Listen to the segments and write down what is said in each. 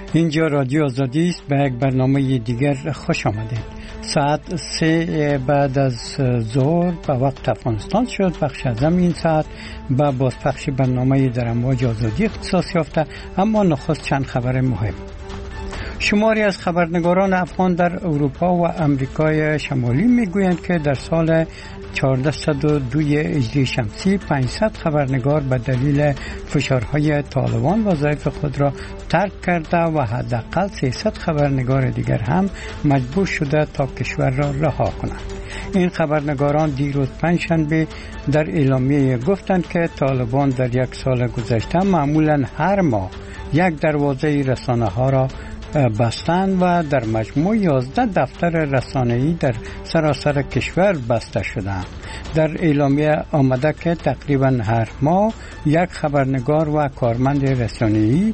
اینجا رادیو آزادی است. به یک برنامه دیگر خوش آمدید. ساعت 3 بعد از ظهر به وقت افغانستان شد. بخش ازم این ساعت به بازپخش برنامه در امواج آزادی اختصاص یافته. اما نخست چند خبر مهم. شماری از خبرنگاران افغان در اروپا و امریکای شمالی میگویند که در سال 1402 هجری شمسی 500 خبرنگار به دلیل فشارهای طالبان وظایف خود را ترک کرده و حداقل 300 خبرنگار دیگر هم مجبور شده تا کشور را رها کنند. این خبرنگاران دیروز پنجشنبه در اعلامیه گفتند که طالبان در یک سال گذشته معمولا هر ماه یک دروازه رسانه ها را بستند و در مجموع 11 دفتر رسانه‌ای در سراسر کشور بسته شدند. در اعلامیه آمده که تقریبا هر ماه یک خبرنگار و کارمند رسانه‌ای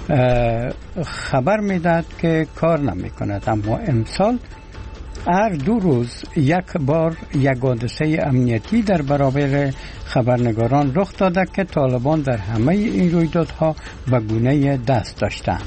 خبر می‌دهد که کار نمی‌کند، اما امسال هر 2 روز یک بار یک حادثه امنیتی در برابر خبرنگاران رخ داده که طالبان در همه این رویدادها به گونه دست داشتند.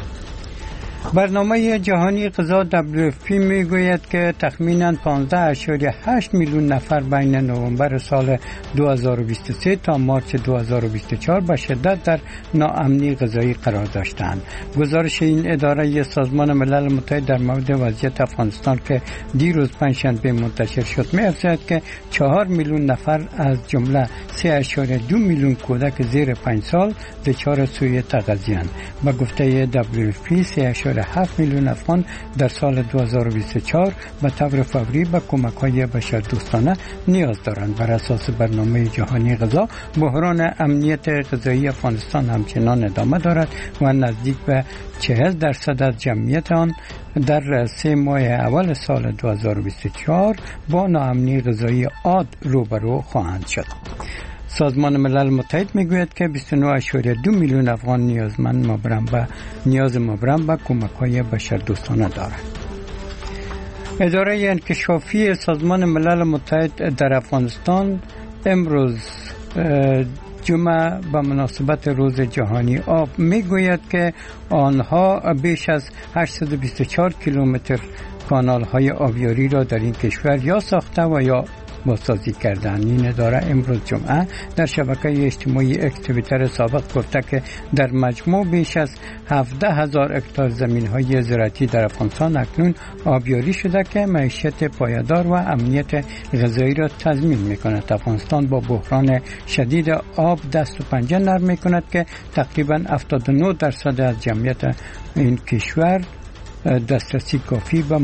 برنامه جهانی غذا WFP میگوید که تخمیناً 15.8 میلیون نفر بین نوامبر سال 2023 تا مارس 2024 به شدت در ناامنی غذایی قرار داشتند. گزارش این اداره سازمان ملل متحد در مورد وضعیت افغانستان که دیروز پنجشنبه منتشر شد می‌افزاید که 4 میلیون نفر از جمله 3.2 میلیون کودک زیر 5 سال دچار سوء تغذیه‌اند. به گفته WFP 3.7 میلیون افغان در سال 2024 به طور فوری به کمک‌های بشردوستانه نیاز دارند. بر اساس برنامه جهانی غذا، بحران امنیت غذایی افغانستان همچنان ادامه دارد و نزدیک به 40% از جمعیت آن در 3 ماه اول سال 2024 با ناامنی غذایی عاد روبرو خواهند شد. سازمان ملل متحد میگوید که 29.2 میلیون افغان نیاز مبرم به کمک‌های بشردوستانه دارند. اداره انکشافی سازمان ملل متحد در افغانستان امروز جمعه به مناسبت روز جهانی آب میگوید که آنها بیش از 824 کیلومتر کانال‌های آبیاری را در این کشور یا ساخته و یا بازسازی کردند. این اداره امروز جمعه در شبکه اجتماعی اکس توییتر سابق گفته که در مجموع بیش از 17,000 هکتار زمین‌های زراعتی در افغانستان اکنون آبیاری شده که معیشت پایدار و امنیت غذایی را تضمین می‌کند. افغانستان با بحران شدید آب دست و پنجه نرم می‌کند که تقریباً 79% از جمعیت این کشور دسترسی کافی به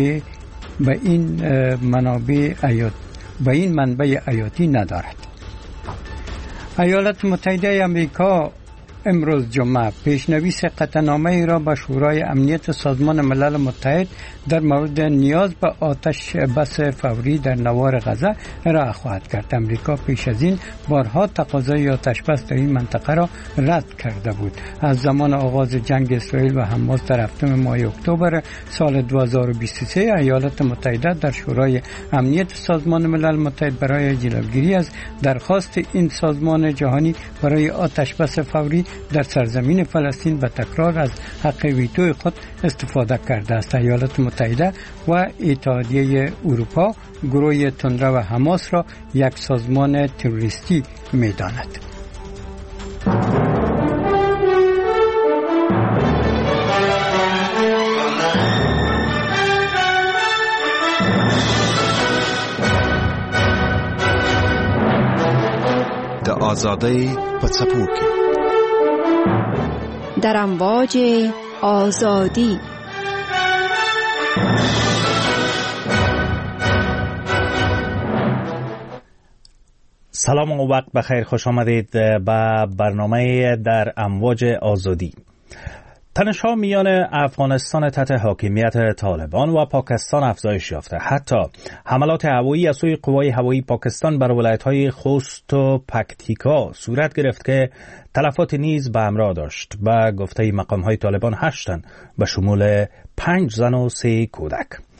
این منبع حیاتی ندارد. ایالات متحده آمریکا امروز جمعه پیشنویس قطعنامه‌ای را به شورای امنیت سازمان ملل متحد در مورد نیاز به آتش بس فوری در نوار غزه ارائه خواهد کرد. امریکا پیش از این بارها تقاضای آتش بس در این منطقه را رد کرده بود. از زمان آغاز جنگ اسرائیل و حماس در 7 ماه اکتبر سال 2023 ایالات متحده در شورای امنیت سازمان ملل متحد برای جلوگیری از درخواست این سازمان جهانی برای آتش بس فوری در سرزمین فلسطین به تکرار از حق ویتوی خود استفاده کرده است. ایالات متحده و اتحادیه اروپا گروه تندرو و حماس را یک سازمان تروریستی می‌داند. د آزادۍ په څپو کې در امواج آزادی. سلام و وقت بخیر، خوش آمدید به برنامه در امواج آزادی. تنش‌ها میان افغانستان تحت حاکمیت طالبان و پاکستان افزایش یافته. حتی حملات هوایی از سوی قوای هوایی پاکستان بر ولایت‌های خوست و پکتیکا صورت گرفت که تلفات نیز به همراه داشت. به گفته مقام‌های طالبان 8 تن به شمول 5 زن و 3 کودک.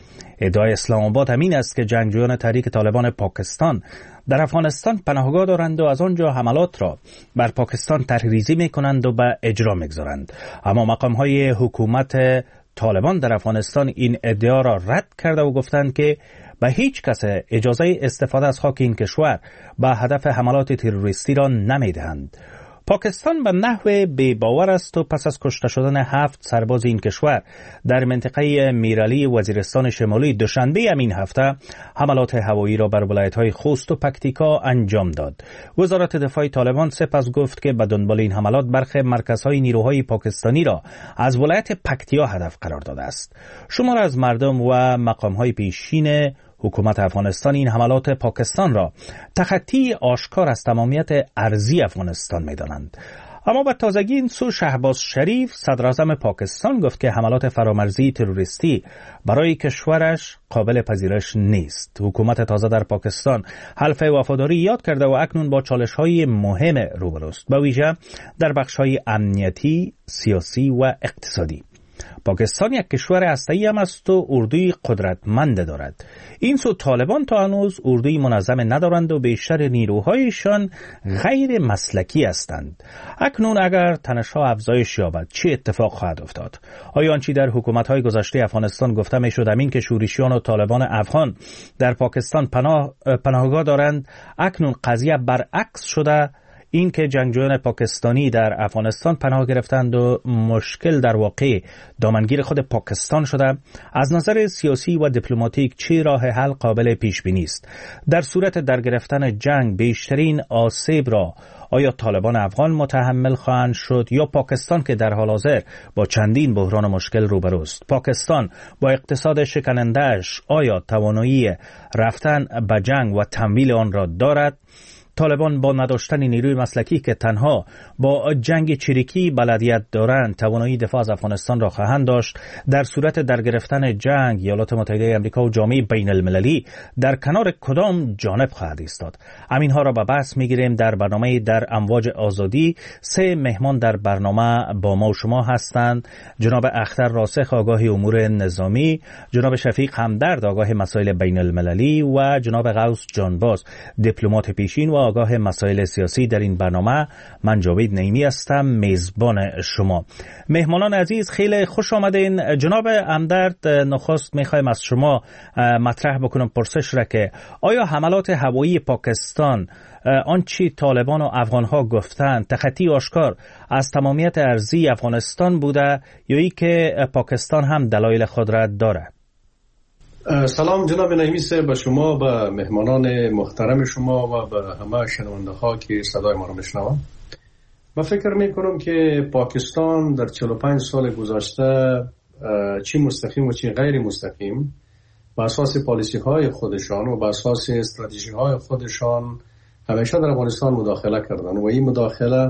ادعای اسلام آباد همین است که جنگجویان تحریک طالبان پاکستان در افغانستان پناهگاه دارند و از آنجا حملات را بر پاکستان طرح‌ریزی می‌کنند و به اجرا می‌گذارند. اما مقام‌های حکومت طالبان در افغانستان این ادعا را رد کرده و گفتند که به هیچ کس اجازه استفاده از خاک این کشور به هدف حملات تروریستی را نمی‌دهند. پاکستان به نحو بی‌باور است و پس از کشته شدن 7 سرباز این کشور در منطقه میرعلی وزیرستان شمالی دوشنبه همین هفته حملات هوایی را بر ولایت‌های خوست و پکتیکا انجام داد. وزارت دفاع طالبان سپس گفت که به دنبال این حملات برخی مرکزهای نیروهای پاکستانی را از ولایت پکتیا هدف قرار داده است. شمار از مردم و مقام‌های پیشین حکومت افغانستان این حملات پاکستان را تخطی آشکار از تمامیت ارضی افغانستان می‌دانند. اما به تازگی این سو شهباز شریف صدراعظم پاکستان گفت که حملات فرامرزی تروریستی برای کشورش قابل پذیرش نیست. حکومت تازه در پاکستان حلف وفاداری یاد کرده و اکنون با چالش‌های مهم روبروست، به ویژه در بخش‌های امنیتی، سیاسی و اقتصادی. پاکستان یک کشور هسته‌ای هم است و اردوی قدرتمند دارد. این سو طالبان تا هنوز اردوی منظم ندارند و بیشتر نیروهایشان غیر مسلکی هستند. اکنون اگر تنش‌ها افزایش یابد چه اتفاق خواهد افتاد؟ آیا آنچه در حکومت‌های گذشته افغانستان گفته می‌شد همین که شورشیان و طالبان افغان در پاکستان پناهگاه دارند، اکنون قضیه برعکس شده؟ این که جنگجویان پاکستانی در افغانستان پناه گرفتند و مشکل در واقع دامنگیر خود پاکستان شده، از نظر سیاسی و دیپلماتیک چه راه حل قابل پیش بینی است؟ در صورت در گرفتن جنگ بیشترین آسیب را آیا طالبان افغان متحمل خواهند شد یا پاکستان که در حال حاضر با چندین بحران و مشکل روبروست؟ پاکستان با اقتصاد شکننده‌اش آیا توانایی رفتن به جنگ و تمویل آن را دارد؟ طالبان با نداشتن نیروی مسلکی که تنها با جنگ چریکی بلدیت دارند توانایی دفاع از افغانستان را خواهند داشت. در صورت در گرفتن جنگ ایالات متحده آمریکا و جامعه بین المللی در کنار کدام جانب خواهد ایستاد؟ همینها را به بحث میگیریم در برنامه در امواج آزادی. 3 مهمان در برنامه با ما و شما هستند: جناب اختر راسخ آگاه امور نظامی، جناب شفیق همدرد آگاه مسائل بین المللی و جناب غوث جانباز دیپلمات پیشین و آگاه مسائل سیاسی. در این برنامه من جاوید نعیمی هستم، میزبان شما. مهمانان عزیز خیلی خوش آمدین. جناب همدرد، نخست میخوایم از شما مطرح بکنم پرسش را که آیا حملات هوایی پاکستان آنچه طالبان و افغانها گفتند تخطی آشکار از تمامیت ارضی افغانستان بوده یا ای که پاکستان هم دلایل خود را دارد؟ سلام جناب نعیمی صاحب، به شما، به مهمانان محترم شما و به همه شنونده ها که صدای ما رو میشنوند. من فکر میکنم که پاکستان در 45 سال گذشته چی مستقیم و چی غیر مستقیم بر اساس پالیسی های خودشان و بر اساس استراتژی های خودشان همیشه در افغانستان مداخله کردن و این مداخله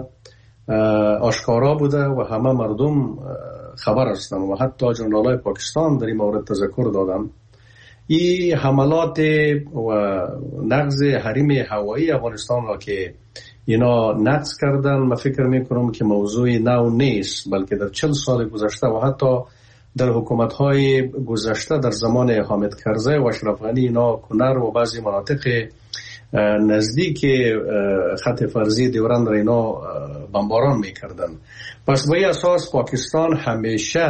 آشکارا بوده و همه مردم خبر هستند و حتی جنرالای پاکستان در این مورد تذکر دادن. این حملات و نقض حریم هوایی افغانستان را که اینا نقض کردن، من فکر میکنم که موضوع نو نیست، بلکه در 40 سال گذشته و حتی در حکومت‌های گذشته در زمان حامد کرزی و اشرف غنی اینا کنر و بعضی مناطق نزدیک خط فرضی دیورند را اینا بمباران میکردن. پس به این اساس پاکستان همیشه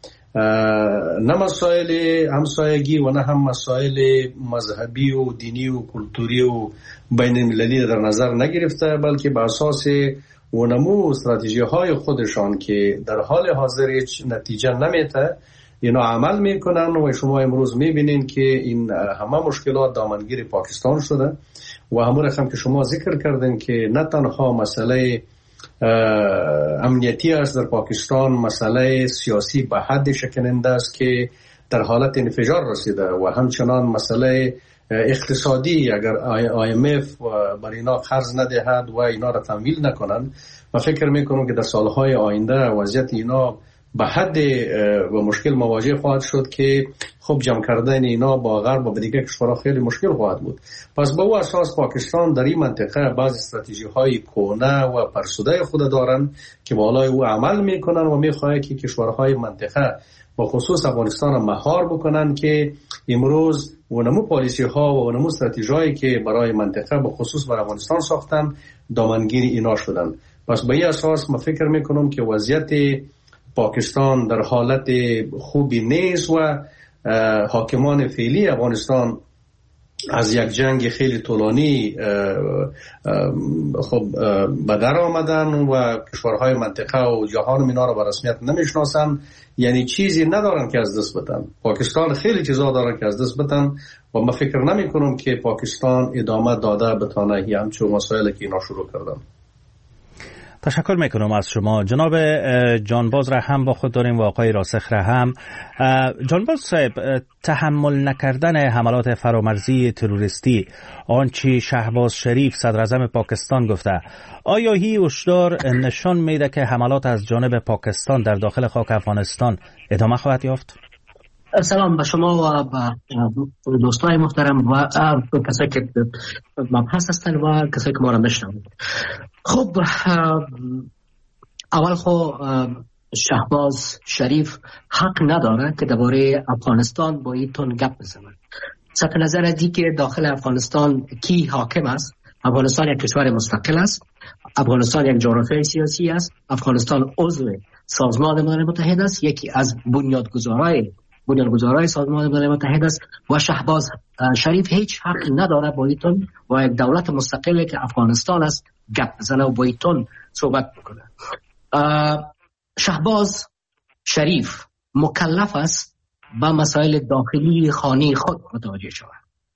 نه مسائل همسایگی و نه هم مسائل مذهبی و دینی و کلتوری و بین المللی در نظر نگرفته، بلکه به اساس ونمو استراتژی های خودشان که در حال حاضر هیچ نتیجه نمیده اینا عمل میکنن و شما امروز میبینین که این همه مشکلات دامنگیر پاکستان شده و همون رقم که شما ذکر کردین که نه تنها مسئله امنیتی است در پاکستان، مسئله سیاسی به حد شکننده است که در حالت انفجار رسیده و همچنان مسئله اقتصادی اگر IMF بر اینا قرض ندهد و اینا را تمویل نکنند، و فکر میکنم که در سالهای آینده وضعیت اینا به حد و مشکل مواجه خواهد شد که خب جمع کردن اینا با غرب و دیگر کشورها خیلی مشکل خواهد بود. پس به او اساس پاکستان در این منطقه بعض استراتژی های کهنه و فرسوده خود دارن که بالای او عمل میکنن و میخواهند که کشورهای منطقه با خصوص افغانستان مهار بکنن که امروز ونمو پالیسی ها و ونمو استراتژی هایی که برای منطقه با خصوص برای افغانستان ساختن دامنگیر اینا شدن. پس به این اساس من فکر میکنم که وضعیت پاکستان در حالت خوبی نیست و حاکمان فعلی افغانستان از یک جنگ خیلی طولانی خب به در آمدن و کشورهای منطقه و جهان اینا را به رسمیت نمیشناسن، یعنی چیزی ندارن که از دست بدن. پاکستان خیلی چیزا دارن که از دست بدن و من فکر نمی کنم که پاکستان ادامه داده بتانه همچون مسائلی که اینا شروع کردن. تشکر میکنم از شما. جناب جانباز رحم با خود داریم و آقای راسخ رحم. جانباز صاحب، تحمل نکردن حملات فرامرزی تروریستی آنچه شهباز شریف صدر اعظم پاکستان گفته، آیا هی هشدار نشان میده که حملات از جانب پاکستان در داخل خاک افغانستان ادامه خواهد یافت؟ سلام به شما و دوستای محترم و کسایی که مبحث هستن و کسایی که ما را میشنوند. خب اول شهباز شریف حق نداره که درباره افغانستان با این تون گپ بزنه. صرف نظر از اینکه داخل افغانستان کی حاکم است، افغانستان یک کشور مستقل است، افغانستان یک جغرافیای سیاسی است، افغانستان عضو سازمان ملل متحد است، یکی از بنیانگذارای سازمان ملل متحد است و شهباز شریف هیچ حق نداره با ایتون و یک دولت مستقلی که افغانستان است گپ بزنه و با ایتون صحبت بکنه. شهباز شریف مکلف است با مسائل داخلی خانه خود متوجه شود.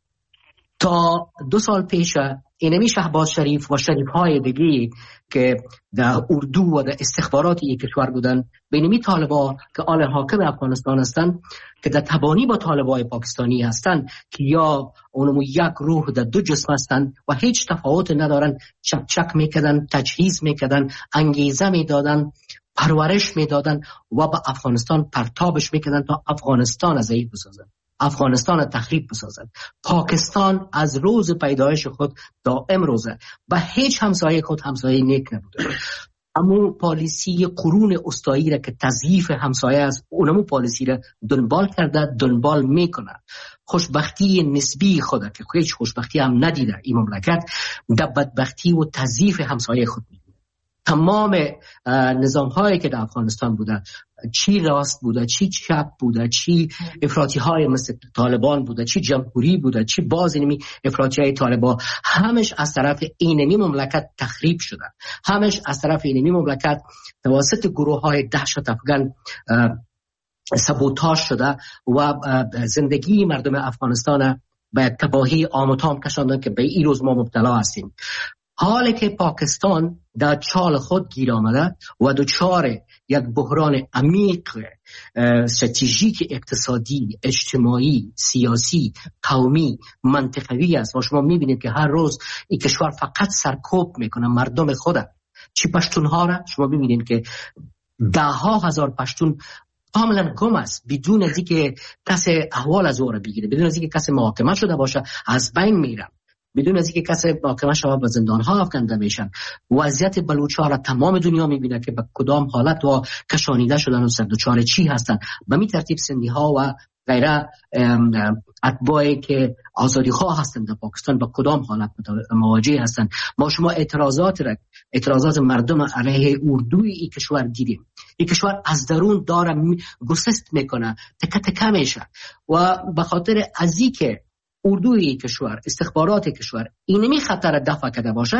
تا 2 سال پیش اینمی شهباز شریف و شریف‌های دیگه که در اردو و در استخبارات یک کشور بودن، بینمی طالبان که آن حاکم افغانستان هستند که در تبانی با طالبای پاکستانی هستند که یا اونمو یک روح در 2 جسم هستند و هیچ تفاوت ندارن، چک میکردن، تجهیز میکردن، انگیزه میدادن، پرورش میدادن و با افغانستان پرتابش میکردن تا افغانستان از ضعیف بسازن، افغانستان تخریب بسازد. پاکستان از روز پیدایش خود دائم روزه و هیچ همسایه خود همسایه نیک نبوده. اما پالیسی قرون اسطایی را که تضعیف همسایه است، اونمو پالیسی را دنبال کرده، دنبال میکنه. خوشبختی نسبی خود که هیچ خوشبختی هم ندیده این مملکت، در بدبختی و تضعیف همسایه خود میکنه. تمام نظام هایی که در افغانستان بوده، چی راست بوده، چی چپ بوده، چی افراطی های مثل طالبان بوده، چی جمهوری بوده، چی باز اینمی افراطی های طالبان، همش از طرف اینمی مملکت تخریب شده. همش از طرف اینمی مملکت توسط گروه های دهشت افغان سابوتاژ شده و زندگی مردم افغانستان به تباهی عام و تام کشاندن که به این روز ما مبتلا هستیم. حالی که پاکستان در چال خود گیر آمده و دچار یک بحران عمیق استراتژیک اقتصادی، اجتماعی، سیاسی، قومی، منطقوی است و شما میبینید که هر روز این کشور فقط سرکوب میکنه مردم خود. چی پشتونها را شما میبینید که 10,000 پشتون کاملا گم است، بدون از اینکه کس احوال از او را بگیره، بدون از اینکه کس محاکمه شده باشه از بین میرن، بدون از اینکه کسی محاکمه شود به زندان‌ها افکنده میشن. وضعیت بلوچ‌ها را تمام دنیا میبینه که به کدام حالت و کشانیده شدن و سردچار چی هستن. به می ترتیب سندی‌ها و غیره اتباعی که آزادی‌خواه هستند در پاکستان به کدام حالت مواجه هستند. ما شما اعتراضات مردم علیه اردوی این کشور دیدیم. این کشور از درون داره گسست میکنه، تکه تکه میشه و به خاطر از اینکه اردوی کشور، استخبارات کشور اینمی خطر دفع کرده باشه،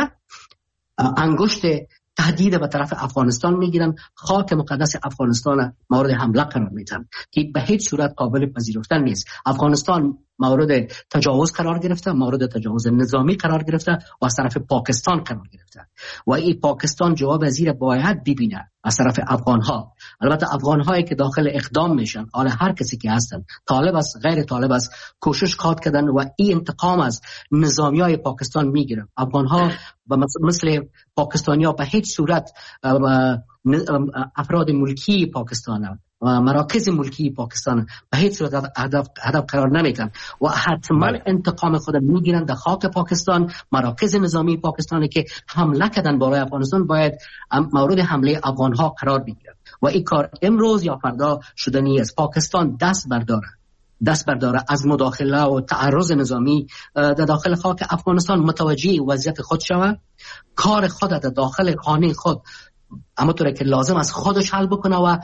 انگشت تهدید به طرف افغانستان میگیرن، خاک مقدس افغانستان مورد حمله قرار میدن که به هیچ صورت قابل پذیرفتن نیست. افغانستان مورد تجاوز قرار گرفته، مورد تجاوز نظامی قرار گرفته و از طرف پاکستان قرار گرفته و این پاکستان جواب ازیر باید ببینه از طرف افغانها. البته افغانهایی که داخل اقدام میشن، حالا هر کسی که هستن، طالب است غیر طالب است، کوشش خواهد کردن و این انتقام از نظامیای پاکستان میگیرن. افغانها مثل پاکستانیا به هیچ صورت افراد ملکی پاکستان و مراکز ملکی پاکستان به هیچ صورت هدف قرار نمیدن و حتما انتقام خود میگیرن در خاک پاکستان. مراکز نظامی پاکستانی که حمله کردن بالای افغانستان باید مورد حمله افغان ها قرار بگیرن و این کار امروز یا فردا شدنی است. پاکستان دست برداره از مداخله و تعرض نظامی در داخل خاک افغانستان، متوجه وضعیت خود شود، کار خود در داخل خانه خود اما طوری که لازم از خودش حل بکنه و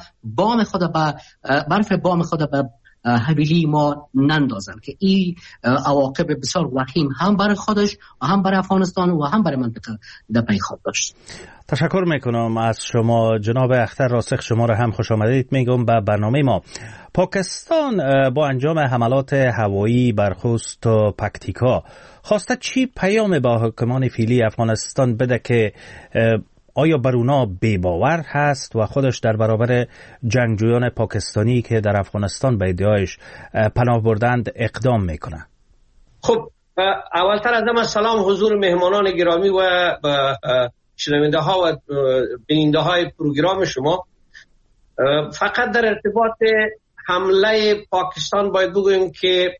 برف بام خود به حویلی ما نندازن که این عواقب بسیار وخیم هم برای خودش و هم برای افغانستان و هم برای منطقه در پی خود داشت. تشکر میکنم از شما جناب اختر راسخ. شما را هم خوش آمدید میگم به برنامه ما. پاکستان با انجام حملات هوایی بر خوست و پکتیکا خواسته چی پیام با حکمان فعلی افغانستان بده که آیا بر اونا بی‌باور هست و خودش در برابر جنگجویان پاکستانی که در افغانستان به ادعایش پناه بردند اقدام میکنه؟ خب اولتر از همه سلام حضور مهمانان گرامی و شنونده ها و بیننده های پروگرام شما. فقط در ارتباط حمله پاکستان باید بگویم که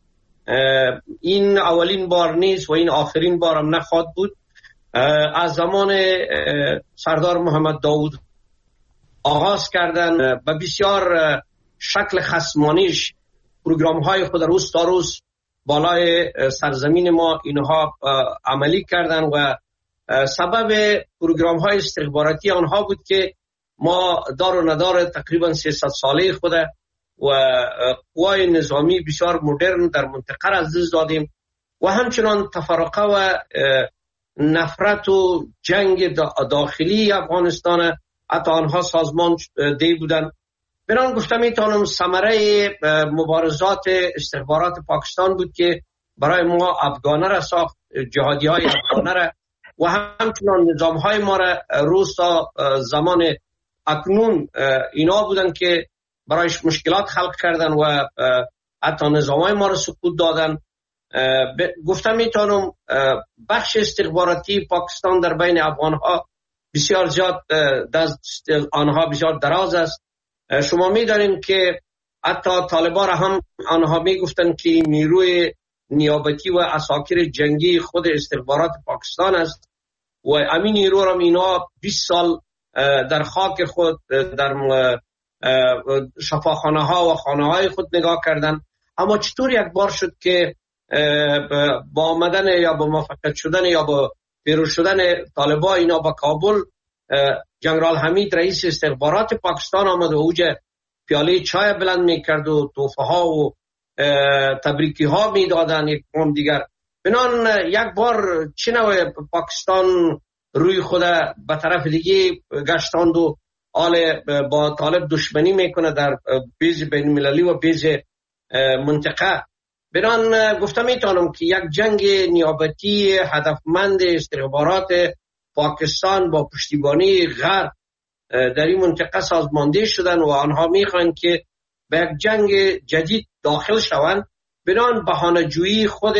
این اولین بار نیست و این آخرین بار هم نخواهد بود. از زمان سردار محمد داود آغاز کردن و بسیار شکل خصمانیش پروگرام های خود روز تا روز بالای سرزمین ما اینها عملی کردن و سبب پروگرام های استخباراتی آنها بود که ما دار و ندار تقریبا 300 ساله خود و قوای نظامی بسیار مدرن در منطقه را از دست دادیم و همچنان تفرقه و نفرت و جنگ داخلی افغانستان حتی آنها سازمان دی بودن. بران گفتم میتونم ثمره مبارزات استخبارات پاکستان بود که برای ما افغانه را ساخت، جهادی های افغانه را و همچنان نظام های ما را روز تا زمان اکنون اینا بودن که برایش مشکلات خلق کردن و حتی نظام های ما را سقوط دادن. گفتم میتونم بخش استخباراتی پاکستان در بین افغان ها بسیار زیاد دست آنها بسیار دراز است. شما میدانید که حتی طالبان هم آنها میگفتن که نیروی نیابتی و عساکر جنگی خود استخبارات پاکستان است و همین نیرو را اینا 20 سال در خاک خود در شفاخانه ها و خانه های خود نگاه کردن. اما چطور یک بار شد که با آمدن یا با موفقیت شدن یا با پیروز شدن طالبان اینا با کابل، جنرال حمید رئیس استخبارات پاکستان آمد و اوجه پیاله چای بلند میکرد و توفه ها و تبریکی ها میدادن یک قوم دیگر. بنان یک بار چنوع پاکستان روی خود به طرف دیگه گشتاند و آل با طالب دشمنی میکنه در بیز بین المللی و بیز منطقه. بنان گفتم میتونم که یک جنگ نیابتی هدفمند استخبارات پاکستان با پشتیبانی غرب در این منطقه سازمانده شدن و آنها میخوان که به یک جنگ جدید داخل شوند. بنان بهانه‌جویی خود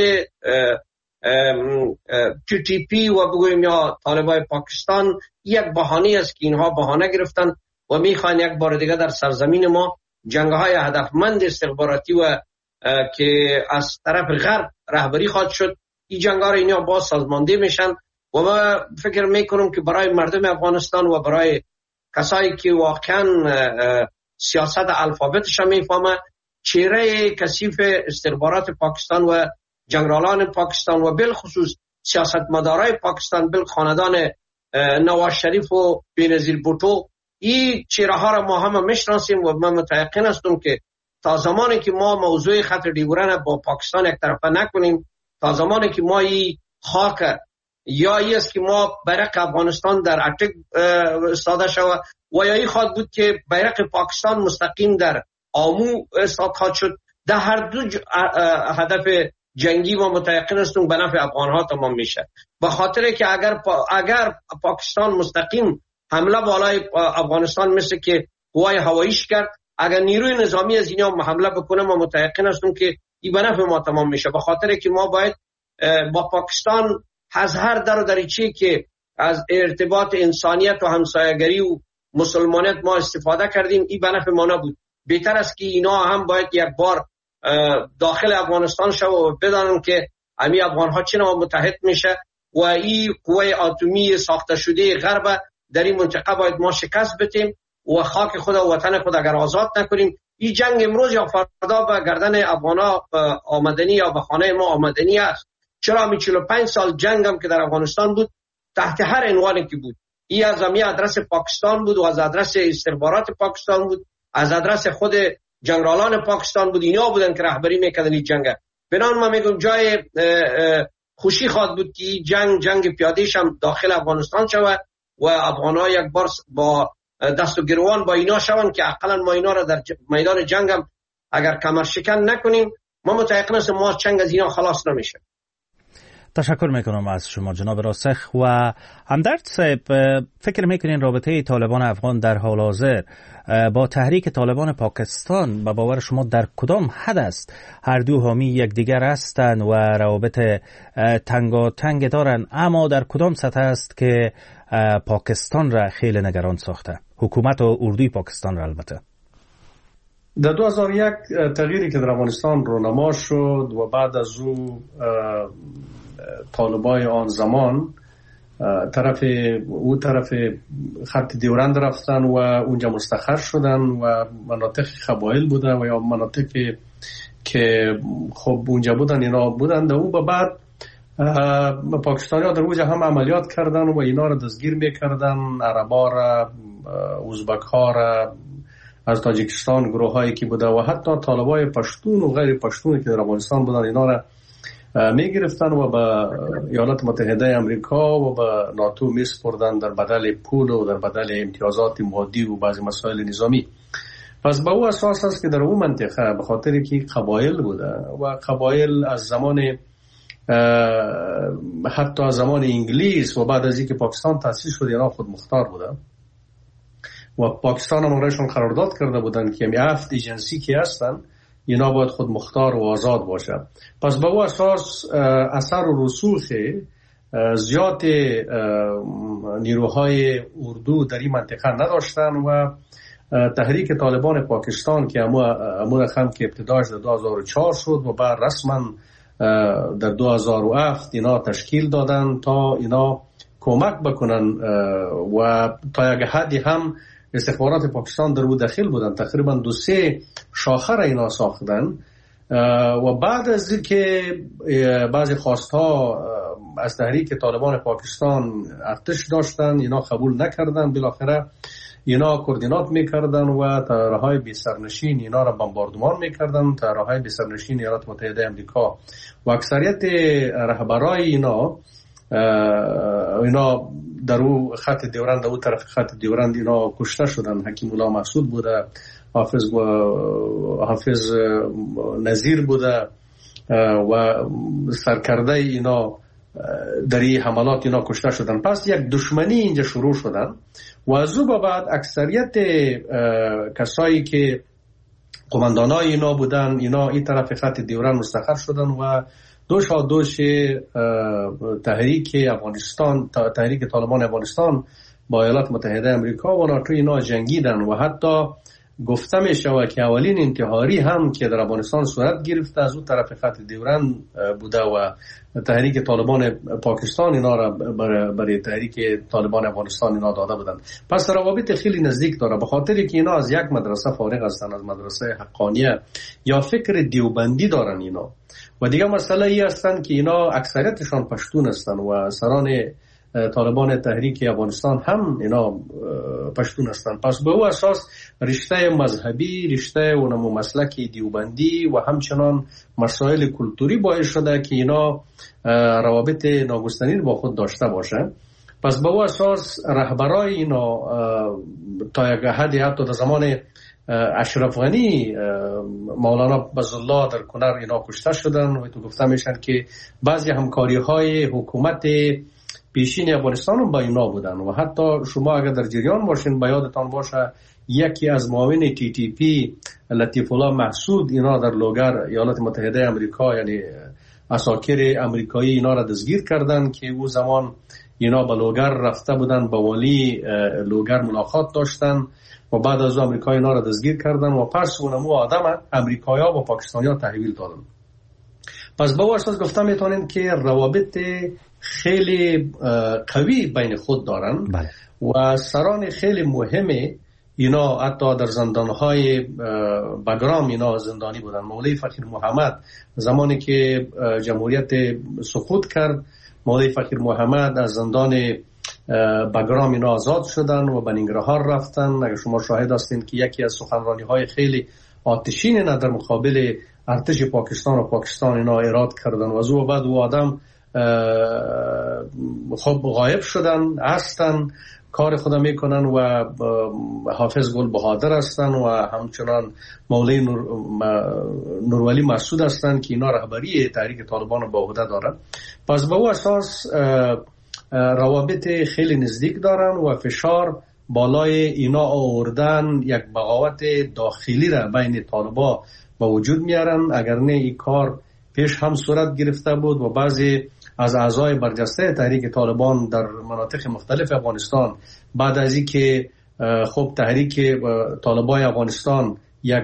TTP و بگویم یا طالبای پاکستان یک بهانه است که اینها بهانه گرفتن و میخوان یک بار دیگه در سرزمین ما جنگ‌های هدفمند استخباراتی و که از طرف غرب رهبری خواهد شد، این جنگ‌ها را اینا باز سازمانده میشن و ما فکر میکنم که برای مردم افغانستان و برای کسایی که واقعا سیاست الفابتش هم میفهمه، چهره کثیف استخبارات پاکستان و جنرالان پاکستان و بالخصوص سیاستمدارای پاکستان خاندان نواز شریف و بینظیر بوتو، این چهره ها را ما هم میشناسیم و من متيقن هستم که تا زمانی که ما موضوع خط دیوران با پاکستان یک طرفه نکنیم، تا زمانی که ما این خاک یا ای است که ما بیرق افغانستان در اتک ساده شود و یا ای خواهد بود که بیرق پاکستان مستقیم در آمو ساخته شد، در هر دو هدف جنگی ما متيقن هستیم به نفع افغان ها تمام میشه. به خاطر که اگر پاکستان مستقیم حمله بالای افغانستان مثل که قوای هواییش کرد، اگر نیروی نظامی از اینا حمله بکنه ما متيقن هستیم که این به نفع ما تمام میشه. به خاطر که ما باید با پاکستان از هر در و دریچه‌ای که از ارتباط انسانیت و همسایگری و مسلمانیت ما استفاده کردیم، این به نفع ما نبود. بهتر است که اینا هم باید یک بار داخل افغانستان شد و بدانن که امی افغان ها چنان متحد میشه و این قوه اتمی ساخته شده غرب در این منطقه باید ما شکست بدیم و خاک خود و وطن خود اگر آزاد نکنیم. این جنگ امروز یا فردا به گردن افغانا آمدنی یا به خانه ما آمدنی است. چرا می 45 سال جنگ هم که در افغانستان بود تحت هر عنوانی که بود، این از امی ادرس پاکستان بود و از ادرس استخبارات پاکستان بود، از ادرس خود جنرالان پاکستان بود، اینا بودن که رهبری میکردن این جنگ. بنان ما میگم جای خوشی خواهد بود که جنگ پیاده‌اش هم داخل افغانستان شود و افغان‌ها یک بار با دست و گروان با اینا شوند که اقلا ما اینا را در میدان جنگ هم اگر کمر شکن نکنیم ما متأکد هستیم ما جنگ از اینا خلاص نمیشه. تشکر میکنم از شما جناب راسخ. و همدرد صاحب، فکر میکنین رابطه طالبان افغان در حال حاضر با تحریک طالبان پاکستان به باور شما در کدام حد است؟ هر دو حامی یکدیگر هستند و روابط تنگاتنگ دارند، اما در کدام سطح است که پاکستان را خیلی نگران ساخته؟ حکومت و اردوی پاکستان را البته. در 2001 تغییری که در افغانستان رونما شد و بعد از او طالبای آن زمان طرف خط دیورند رفتن و اونجا مستقر شدن و مناطق قبایل بودن و یا مناطقی که خب اونجا بودن اینا بودن. و او بعد پاکستانی ها در اونجا هم عملیات کردن و اینا را دستگیر میکردن، عربا را، ازبک ها را، از تاجیکستان گروه هایی که بوده و حتی طالبای پشتون و غیر پشتونی که در افغانستان بودن اینا را می گرفتن و به ایالات متحده امریکا و به ناتو می سپردن در بدل پول و در بدل امتیازات مادی و بعضی مسائل نظامی. پس به او اساس است که در اون منطقه به خاطر که قبایل بوده و قبایل از زمان حتی از زمان انگلیس و بعد از اینکه پاکستان تأسیس شد اینا خود مختار بوده و پاکستان هم برایشون قرارداد کرده بودن که 7 ایجنسی که هستن اینا باید خود مختار و آزاد باشه. پس به او اساس اثر و رسوخ زیاد نیروهای اردو در این منطقه نداشتن و تحریک طالبان پاکستان که امور رقم که ابتداش در 2004 شد و بعد رسما در 2007 اینا تشکیل دادن تا اینا کمک بکنن و تا یک حدی هم استخبارات پاکستان در او داخل بودن. تقریبا 2-3 شاخه را اینا ساختن و بعد از اینکه بعضی خواستها از تحریک طالبان پاکستان ارتش داشتن اینا قبول نکردن، بالاخره اینا کوردینات میکردن و طیاره‌های بی سرنشین اینا را بمباردمان میکردن، طیاره‌های بی سرنشین ایالات متحده آمریکا و اکثریت رهبرای اینا در او خط دیورند، در او طرف خط دیورند اینا کشته شدن. حکیم الله محسود بوده، حافظ نظیر بوده و سرکرده اینا در این حملات اینا کشته شدن. پس یک دشمنی اینجا شروع شدن و از او بعد اکثریت کسایی که قماندانای اینا بودن اینا این طرف خط دیورند مستقر شدن و دوش تحریک افغانستان، تحریک طالبان افغانستان با ایالات متحده امریکا و ناتو اینا جنگیدن و حتی گفته می شود که اولین انتحاری هم که در افغانستان صورت گرفته از اون طرف خط دیورند بوده و تحریک طالبان پاکستان اینا را برای تحریک طالبان افغانستان اینا داده بودن. پس روابط خیلی نزدیک داره، به خاطر که اینا از یک مدرسه فارغ هستن، از مدرسه حقانیه یا فکر دیوبندی دارن اینا. و دیگه مسئله ای هستن که اینا اکثریتشان پشتون هستن و سران طالبان تحریک افغانستان هم اینا پشتون هستن. پس به او اساس رشته مذهبی، رشته و نمو مسلک دیوبندی و همچنان مسائل کلتوری باعث شده که اینا روابط ناگفتنی با خود داشته باشه. پس به او اساس رهبرای اینا تا یک حدی حتی در زمان اشرف غنی، مولانا بزالله در کنر اینا کشته شدن و تو گفته میشن که بعضی همکاری های حکومت پیشین افغانستان با اینا بودن و حتی شما اگر در جریان باشین با یادتان باشه یکی از معاون تی تی پی لطیف الله محسود اینا در لوگر ایالات متحده امریکا یعنی اساکر امریکایی اینا را دستگیر کردن که او زمان اینا به لوگر رفته بودن، با والی لوگر ملاقات داشتن و بعد از آمریکا اینا را دستگیر کردن و پس اونمو آدم امریکایا و پاکستانیا تحویل دادن. پس با اساس گفتم میتونیم که روابط خیلی قوی بین خود دارن. بله. و سران خیلی مهمه اینا حتی در زندانهای بگرام اینا زندانی بودن. مولوی فقیر محمد زمانی که جمهوریت سقوط کرد، مولوی فقیر محمد از زندان بگرام اینا آزاد شدن و به ننگرهار رفتن. اگر شما شاهد هستین که یکی از سخنرانی های خیلی آتشین اینا در مقابل ارتش پاکستان و پاکستان اینا ایراد کردن و از او بعد او آدم خب غایب شدن، هستن کار خدا میکنن و حافظ گل بهادر هستن و همچنان مولوی نورولی مسعود هستن که اینا رهبری تحریک طالبان با عهده دارن. پس به او اساس روابط خیلی نزدیک دارن و فشار بالای اینا آوردن یک بغاوت داخلی را بین طالبا با وجود میارن. اگر نه این کار پیش هم صورت گرفته بود و بعضی از اعضای برجسته تحریک طالبان در مناطق مختلف افغانستان بعد از اینکه خب تحریک طالبای افغانستان یک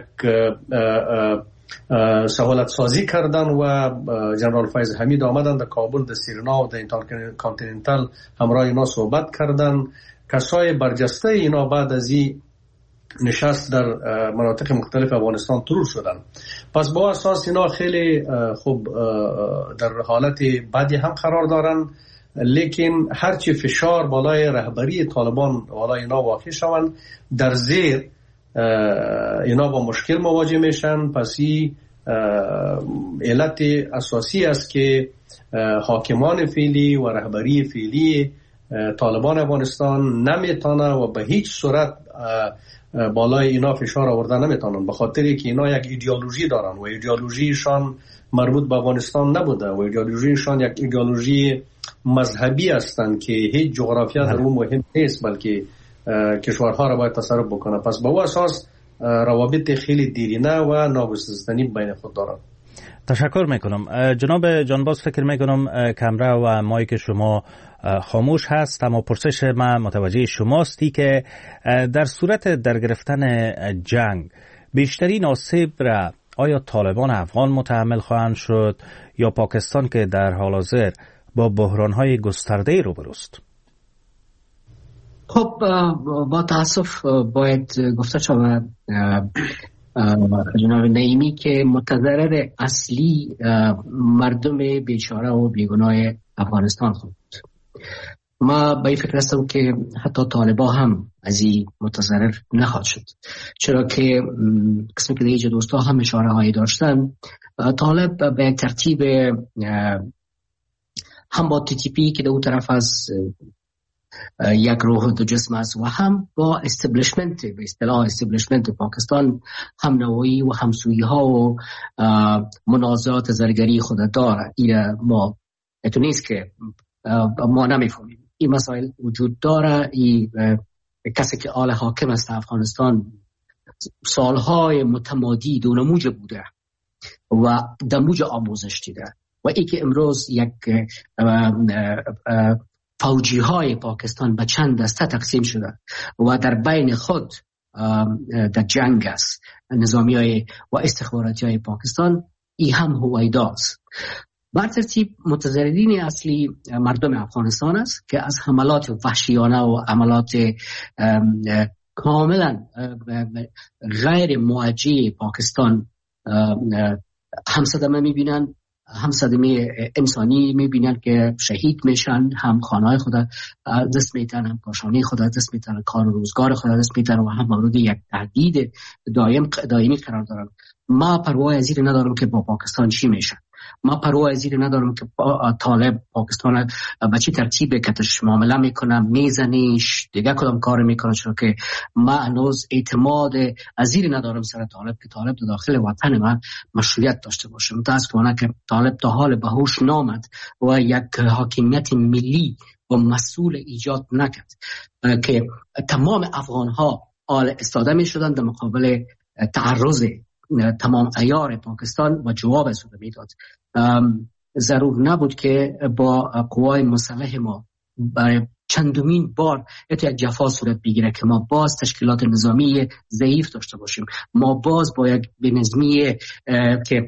سهولت سازی کردن و جنرال فیض حمید آمدن در کابل، در سیرنا و در اینترکانتیننتال همراه اینا صحبت کردن. کسای برجسته اینا بعد از این نشست در مناطق مختلف افغانستان طرور شدن. پس با اساس اینا خیلی خوب در حالت بدی هم قرار دارن، لیکن هرچی فشار بالای رهبری طالبان بالای اینا واقع شوند، در زیر اینا با مشکل مواجه میشن. پس این علت اساسی است که حاکمان فعلی و رهبری فعلی طالبان افغانستان نمیتونه و به هیچ صورت بالای اینا فشار آوردن نمیتونن، به خاطری که اینا یک ایدئولوژی دارن و ایدئولوژیشان مربوط به افغانستان نبوده و ایدئولوژیشان یک ایدئولوژی مذهبی هستند که هیچ جغرافیا در اون مهم نیست، بلکه کشورها را باید تصرف بکنه. پس به او اساس روابط خیلی دیرینه و ناگسستنی بین خود دارن. تشکر میکنم. جناب جانباز، فکر میکنم کامرا و مایک شما خاموش هست، اما پرسش من متوجه شماستی که در صورت در گرفتن جنگ بیشترین آسیب را آیا طالبان افغان متحمل خواهند شد یا پاکستان که در حال حاضر با بحران‌های گسترده‌ای روبروست؟ خب با تاسف باید گفته شود جناب نعیمی که متضرر اصلی مردم بیچاره و بیگناه افغانستان خود. ما به این فکر هستم که حتی طالبا هم از این متضرر نخواهد شد، چرا که قسمی که دیگه دوستا هم اشاره هایی داشتن، طالب به ترتیب هم با TTP که در اون طرف از یک روح دو جسم است و هم با استبلیشمنت، به اصطلاح استبلیشمنت پاکستان هم نوعی و همسویی ها و منازعات زرگری خود داره. این ما اتو نیست که ما نمیفهمیم، این مسائل وجود داره. این کسی که آل حاکم است افغانستان سالهای متمادی دونموج بوده و دموج آموزش دیده و ای که امروز یک فوجی های پاکستان به چند دسته تقسیم شده و در بین خود در جنگ است نظامی های و استخباراتی های پاکستان، ای هم هویداست. بر ترتیب متضررین اصلی مردم افغانستان است که از حملات وحشیانه و عملات کاملا غیر موجه پاکستان هم صدمه میبینن، هم صدمه انسانی میبینن که شهید میشن، هم خانه‌های خود دست میتن، هم کاشانه خود دست میتن، کار و روزگار خود دست میتن و هم مورد یک تهدید دائمی قرار دارن. ما پروا از این ندارم که با پاکستان چی میشه، ما پروا از این ندارم که طالب پاکستان به چی ترتیب کتش معامله میکنه، میزنیش دیگه کدام کار میکنه، چون که ما هنوز اعتماد از این ندارم سر طالب که طالب در داخل وطن من مشروعیت داشته باشه. متاسفانه که طالب تا حال به هوش نامد و یک حاکمیت ملی و مسئول ایجاد نکرد که تمام افغان ها آل استاده می شدن در مقابل تعرض تمام عیار پاکستان و جواب از او میداد. ضرور نبود که با قوای مسلح ما برای چندمین بار یک جفا صورت بگیره که ما باز تشکیلات نظامی ضعیف داشته باشیم، ما باز با یک بنظمی که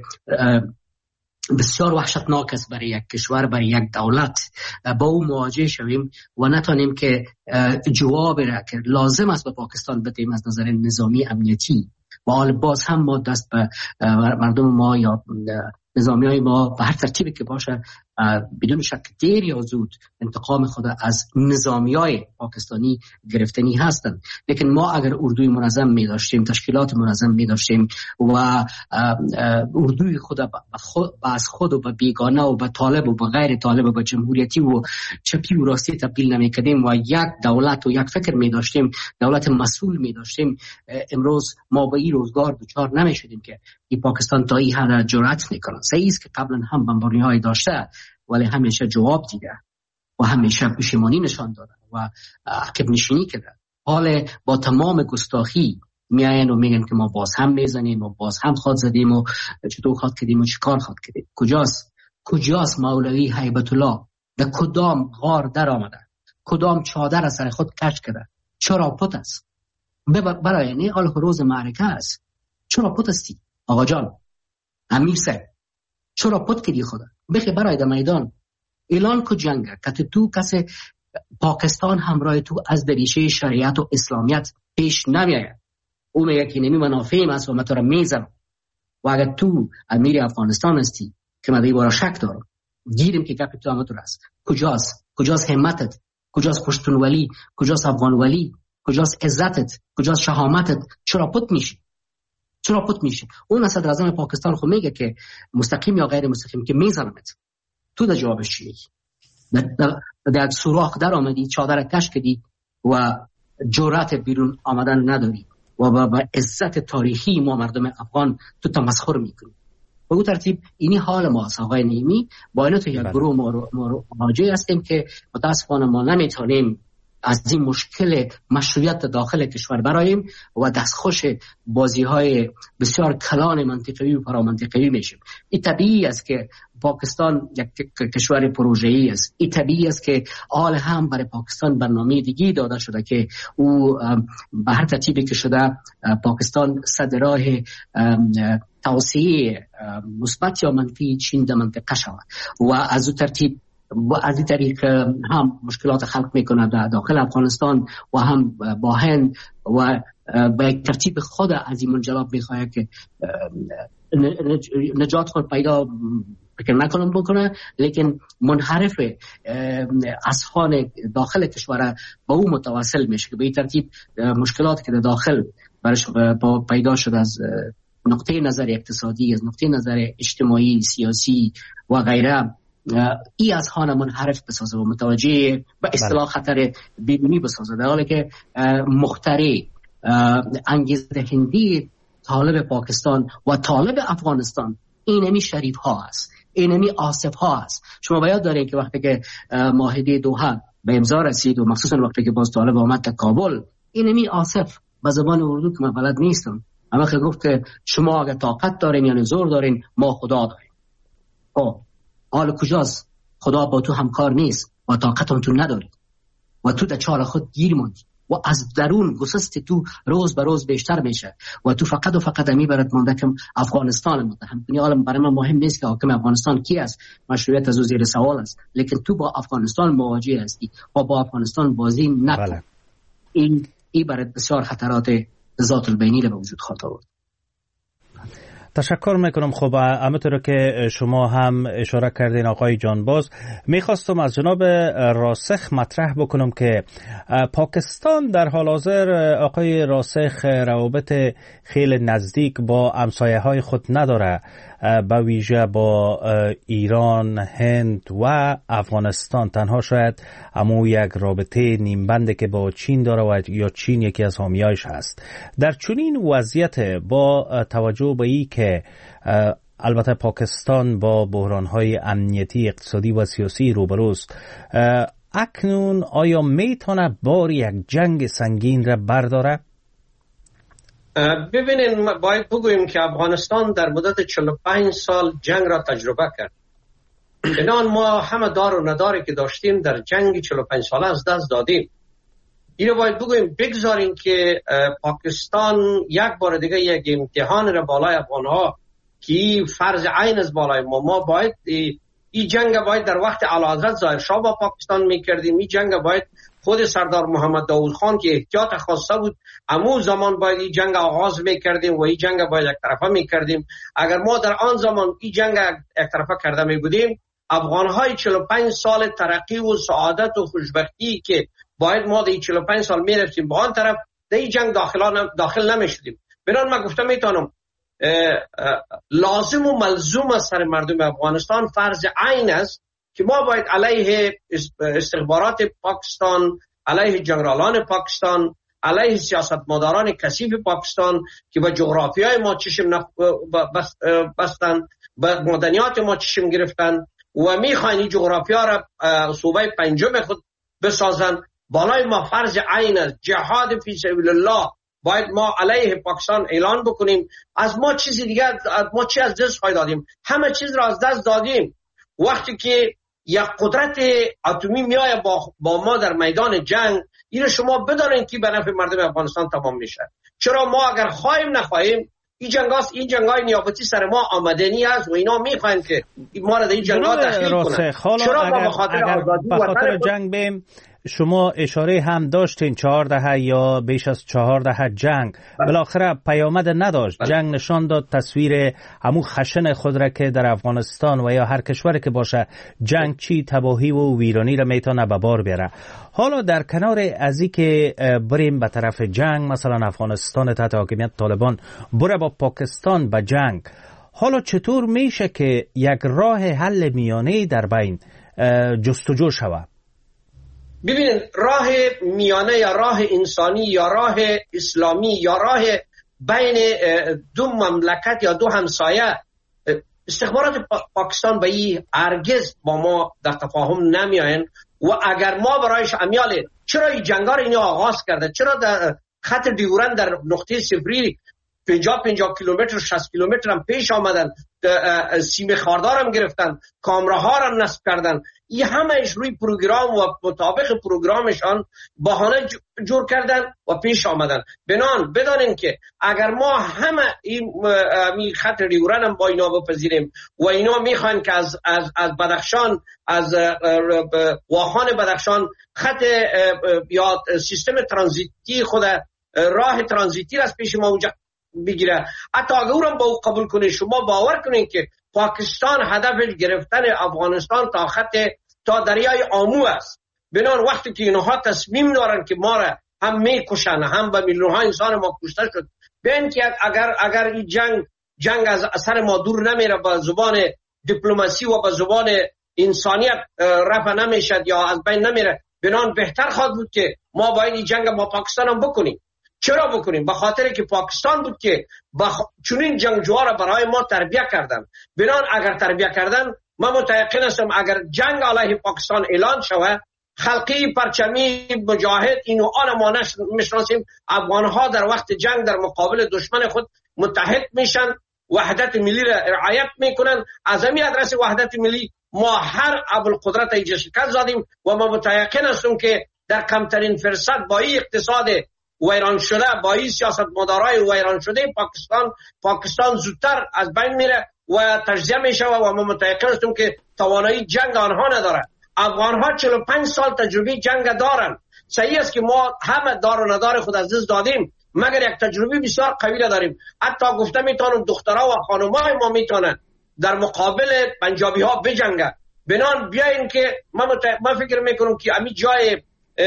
بسیار وحشتناک است برای یک کشور، برای یک دولت، با او مواجه شویم و نتانیم که جواب را که لازم است به پاکستان بدیم از نظر نظامی امنیتی و حال باز هم ما دست به مردم ما یا نظامی های ما به هر ترتیبی که باشه بدون شک دیر یا زود انتقام خود از نظامی های پاکستانی گرفتنی هستند. لیکن ما اگر اردوی منظم می داشتیم، تشکیلات منظم می داشتیم و اردوی خود از خود و به بیگانه و به طالب و به غیر طالب و به جمهوریتی و چپی و راستی تبدیل نمی کردیم و یک دولت و یک فکر می داشتیم، دولت مسئول می داشتیم، امروز ما به این روزگار دچار نمی شدیم که این پاکستان تا این حد جرأت میکنه. صحیح است که قبلا هم بمبارانی‌های داشته ولی همیشه جواب دیده و همیشه پشیمانی نشان داده و عقب نشینی کرده. حالا با تمام گستاخی میاین و میگن که ما باز هم میزنیم و باز هم خود زدیم و چطور خود کردیم و چیکار خود کردیم. کجاست مولوی هیبت الله؟ در کدام غار در آمده؟ کدام چادر از سر خود کش کرده؟ چرا پت است؟ برای نه حال روز معرکه است. چرا پت استی آقا جان امیر صاحب؟ چرا پت کردی خدا؟ بخی برای در میدان اعلان کو جنگ که تو کسی پاکستان همراه تو از دریشه شریعت و اسلامیت پیش نمیاید. او میگه که نمی منافعیم است و من تو را میزنم و اگر تو امیر افغانستان هستی که من دیوارا شک دارم گیریم که گپ تو هم تو است. کجاست همتت؟ کجاست پشتونولی؟ کجاست افغانولی؟ کجاست عزتت؟ کجاست شهامتت؟ چرا پت میشی؟ اون صدر اعظم پاکستان خود میگه که مستقیم یا غیر مستقیم که میزنمت. تو در جوابش چی میگی؟ در سوراخ در آمدی، چادر کش کردی و جرأت بیرون آمدن نداری و با عزت تاریخی ما مردم افغان تو تمسخر میکنی. به اون ترتیب اینی حال ما است آقای نعیمی. با اینو تو یک گروه ما مواجه هستیم که متاسفانه ما نمیتونیم از این مشکل مشروعیت داخل کشور براییم و دستخوش بازی‌های بسیار کلان منطقه‌ای و پارامنطقه‌ای میشیم. این طبیعی است که پاکستان یک کشور پروژه‌ای است. این طبیعی است که حال هم برای پاکستان برنامه دیگی داده شده که او به هر ترتیبی که شده پاکستان صدر راه توسعه مثبت یا منفی چین در منطقه شود و از اون ترتیب و از این طریق هم مشکلات خلق میکنه در داخل افغانستان و هم با هند و به ترتیب خود از این منجلاب میخواه که نجات خود پیدا فکر نکنم بکنه، لیکن منحرف اصحان داخل کشور با او متواصل میشه که به این ترتیب مشکلات که در داخل برش پیدا شده از نقطه نظر اقتصادی، از نقطه نظر اجتماعی، سیاسی و غیره ای از خانه منحرف بسازه و متوجه به اصطلاح خطر بیرونی بسازه، در حالی که مخترع انگیزه هندی طالب پاکستان و طالب افغانستان اینمی شریف ها است، اینمی آصف ها است. شما باید دارید که وقتی که معاهده دوحه به امضا رسید و مخصوصا وقتی که باز طالب آمد تا کابل، اینمی آصف به زبان اردو که من بلد نیستم اما که گفت که شما اگر طاقت دارین یعنی زور دارین، ما خدا داریم. حال کجاست؟ خدا با تو همکار نیست و طاقت هم تو نداری و تو در چال خود گیر موندی و از درون گسست تو روز به روز بیشتر میشه و تو فقط میبرد مونده که افغانستان متهم کنی. حالا برای من مهم نیست که حاکم افغانستان کی است، مشروعیت از او زیر سوال است، لیکن تو با افغانستان مواجه هستی و با افغانستان بازی نکن. این برای بسیار خطرات ذات البینی به وجود خواهد آورد. تشکر میکنم. خب همونطور که شما هم اشاره کردین آقای جانباز، میخواستم از جناب راسخ مطرح بکنم که پاکستان در حال حاضر آقای راسخ روابط خیلی نزدیک با همسایه های خود نداره، به ویژه با ایران، هند و افغانستان. تنها شاید همون یک رابطه نیمبنده که با چین داره و یا چین یکی از حامیایش هست. در چنین وضعیت با توجه به این که البته پاکستان با بحران‌های امنیتی، اقتصادی و سیاسی روبروست، اکنون آیا میتونه بار یک جنگ سنگین را برداره؟ ببینین، باید بگوییم که افغانستان در مدت 45 سال جنگ را تجربه کرد. بنان ما همه دار و نداری که داشتیم در جنگ 45 ساله از دست دادیم. اینو باید بگویم، بگذاریم که پاکستان یک بار دیگه یک امتحان را بالای افغانها که فرض عین از بالای ما باید این جنگ باید در وقت اعلیحضرت ظاهر شاه با پاکستان میکردیم. این جنگ باید خود سردار محمد داود خان که احتیاط خواسته بود امو زمان باید این جنگ آغاز میکردیم و این جنگ باید یک طرفه میکردیم. اگر ما در آن زمان این جنگ یک طرفه کرده میبودیم، افغانهای 45 سال ترقی و سعادت و خوشبختی که باید ما در 45 سال میرفتیم با آن طرف، در این جنگ داخل نمیشدیم. بنان من گفتم میتونم لازم و ملزوم از سر مردم افغانستان فرض عین است که ما باید علیه استخبارات پاکستان، علیه جنرالان پاکستان، علیه سیاستمداران کثیف پاکستان که با جغرافیای ما چشم بستن، با مدنیات ما چشم گرفتن و میخواین این جغرافیا را صوبه پنجم خود بسازن، بالای ما فرض عین است جهاد فی سبیل الله باید ما علیه پاکستان اعلان بکنیم. از ما چیزی دیگه، ما چی از دست خواهی دادیم؟ همه چیز را از دست دادیم. وقتی که یک قدرت اتمی میایه با ما در میدان جنگ، اینو شما بدانید که به نفع مردم افغانستان تمام میشه. چرا ما اگر خواهیم نخواهیم این جنگای نیابتی سر ما آمدنی است و اینا میخواین که ما را در این جنگا دخیل کنن. چرا ما بخاطر جنگ بیم؟ شما اشاره هم داشتین 4 دهه یا بیش از 4 دهه جنگ بالاخره پیامد نداشت. جنگ نشان داد تصویر همون خشن خود را که در افغانستان و یا هر کشوری که باشه جنگ چی تباهی و ویرانی را میتونه به بار بیاره. حالا در کنار از این که بریم به طرف جنگ، مثلا افغانستان تحت حاکمیت طالبان بره با پاکستان به جنگ، حالا چطور میشه که یک راه حل میانه در بین جستجو شود؟ ببینید، راه میانه یا راه انسانی یا راه اسلامی یا راه بین دو مملکت یا دو همسایه، استخبارات پاکستان به این هرگز با ما در تفاهم نمیاین و اگر ما برایش امیاله چرا این جنگا رو اینو آغاز کرده، چرا در خط دیورن در نقطه صفری 50 کیلومتر 60 کیلومتر هم پیش آمدن، سیم خاردار هم گرفتن، کامراها هم نصب کردن، این همهش روی پروگرام و مطابق پروگرامشان بهانه جور کردن و پیش آمدن. بنان بدانین که اگر ما همه این خط دیورن هم با اینا بپذیریم و اینا میخوان که از بدخشان، از واخان بدخشان خط یا سیستم ترانزیتی خود، راه ترانزیتی را از پیش ما بگیره، حتی اگر او را با او قبول کنید، شما باور کنید که پاکستان هدف گرفتن افغانستان تا دریای آمو است. بنان وقتی که اینها تصمیم دارن که ما را هم میکشن هم به میلیون‌ها انسان ما کشته شد، ببین که اگر این جنگ از اثر ما دور نمیره، با زبان دیپلماسی و با زبان انسانیت رفع نمیشد یا از بین نمیره، بنان بهتر خواهد بود که ما باید این جنگ با پاکستان هم بکنیم. چرا بکنیم؟ به خاطر که پاکستان بود که چنین جنگجوها را برای ما تربیت کردن. بنان اگر تربیت کردن، من متيقن هستم اگر جنگ علیه پاکستان اعلان شود، خلقی پرچمی مجاهد اینو آن ما میشناسیم، افغانها در وقت جنگ در مقابل دشمن خود متحد میشن، وحدت ملی را رعایت میکنن. از همین ادرس وحدت ملی ما هر ابوالقدرت ایجا شکست زدیم و من متيقن هستم که در کمترین فرصت با این اقتصاد ویران شده، با این سیاست مدارای ویران شده پاکستان زودتر از بین میره و تجزیه میشه و ما متيقن هستم که توانایی جنگ آنها نداره. افغانها 45 سال تجربه جنگ دارن. صحیح است که ما همه دار و ندار خود از دست دادیم، مگر یک تجربه بسیار قوی داریم. حتی گفته میتونم دخترها و خانمای ما میتونن در مقابل پنجابی ها بجنگن. بنان بیاین که من فکر میکنم که امی جای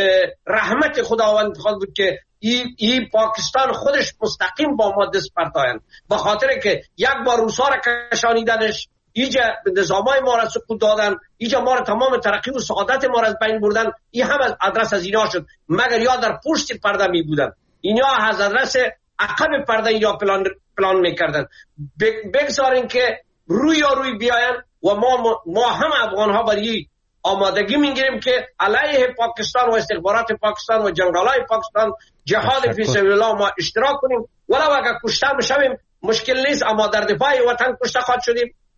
رحمت خداوند خود بود که این پاکستان خودش مستقیم با ما دست پرتاین، به خاطر که یک بار روسا را کشانیدنش، اینجا نظامای ما را سقوط دادن، اینجا ما را تمام ترقی و سعادت ما را از بین بردن. این هم از ادرس از اینا شد، مگر یا در پشت پرده می بودن، اینا از ادرس عقب پرده یا پلان میکردن. بگذارین که روی بیاین و ما هم افغان ها برای آمادگی میگیریم که علیه پاکستان و استخبارات پاکستان و جنرالای پاکستان جهاد فی سبیل الله ما اشتراک کنیم. ولو اگر کشته بشویم مشکل نیست، اما در دفاع وطن کشته خواهد شدیم.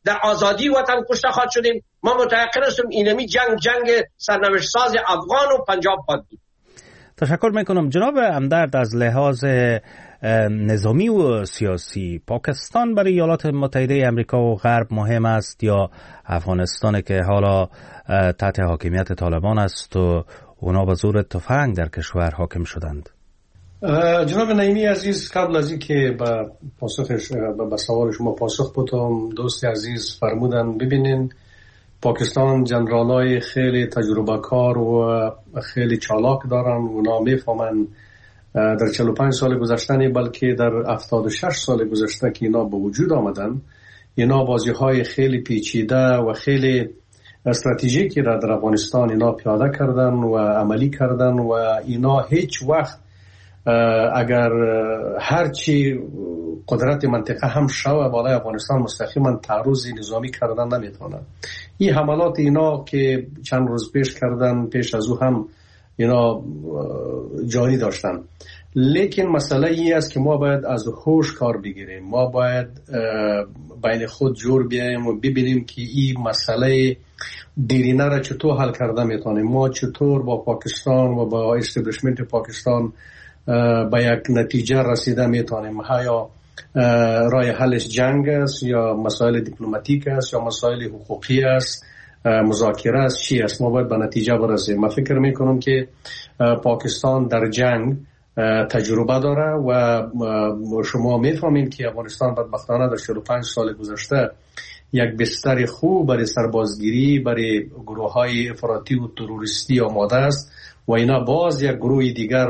در آزادی وطن کشته خواهد شدیم. ما متأکد هستم اینمی جنگ سرنوشت ساز افغان و پنجاب خواهد بود. تشکر میکنم جناب همدرد. از لحاظ نظامی و سیاسی پاکستان برای ایالات متحده امریکا و غرب مهم است یا افغانستان که حالا تحت حاکمیت طالبان است و اونا به زور تفنگ در کشور حاکم شدند؟ جناب نعیمی عزیز، قبل از اینکه به سوال شما پاسخ بدم، دوست عزیز فرمودن ببینین پاکستان جنرالای خیلی تجربه کار و خیلی چالاک دارن، اونا میفهمن در 45 سال گذشته بلکه در 76 سال گذشته که اینا به وجود آمدن، اینا بازی های خیلی پیچیده و خیلی استراتژیکی را در افغانستان اینا پیاده کردن و عملی کردن و اینا هیچ وقت اگر هرچی قدرت منطقه هم شوه بالای افغانستان مستقیما تعرض نظامی کردن نمیتونن. این حملات اینا که چند روز پیش کردن، پیش از او هم اینا جاری داشتن. لیکن مسئله ای است که ما باید از هوش کار بگیریم، ما باید بین خود جور بیاییم و ببینیم که این مسئله دیرینه را چطور حل کرده میتونیم. ما چطور با پاکستان و با استبلیشمنت پاکستان به یک نتیجه رسیده میتونیم. یا راه حلش جنگ است یا مسائل دیپلماتیک است یا مسائل حقوقی است، مذاکره است، چی است؟ ما باید به نتیجه برسیم. من فکر میکنم که پاکستان در جنگ تجربه داره و شما میفهمید که افغانستان بدبختانه در 45 سال گذشته یک بستر خوب برای سربازگیری برای گروه های افراطی و تروریستی آماده است و اینا باز یک گروه دیگر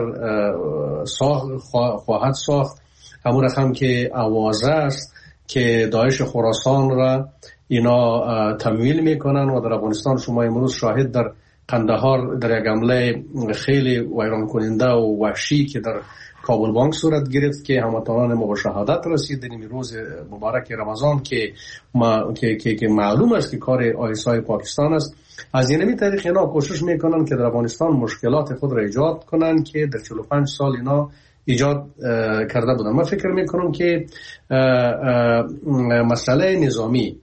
خواهد ساخت. همون رقم که اوازه است که داعش خراسان را اینا تمویل میکنن و در افغانستان شما امروز شاهد در قندهار در یک حمله خیلی ویران کننده و وحشی که در کابل بانک صورت گرفت که هموطنان ما به شهادت رسید در این روز مبارک رمضان که معلوم است که کار آیسای پاکستان است. از این طریق اینا کوشش میکنن که در افغانستان مشکلات خود را ایجاد کنن که در 45 سال اینا ایجاد کرده بودن. من فکر میکنم که مسئله نظامی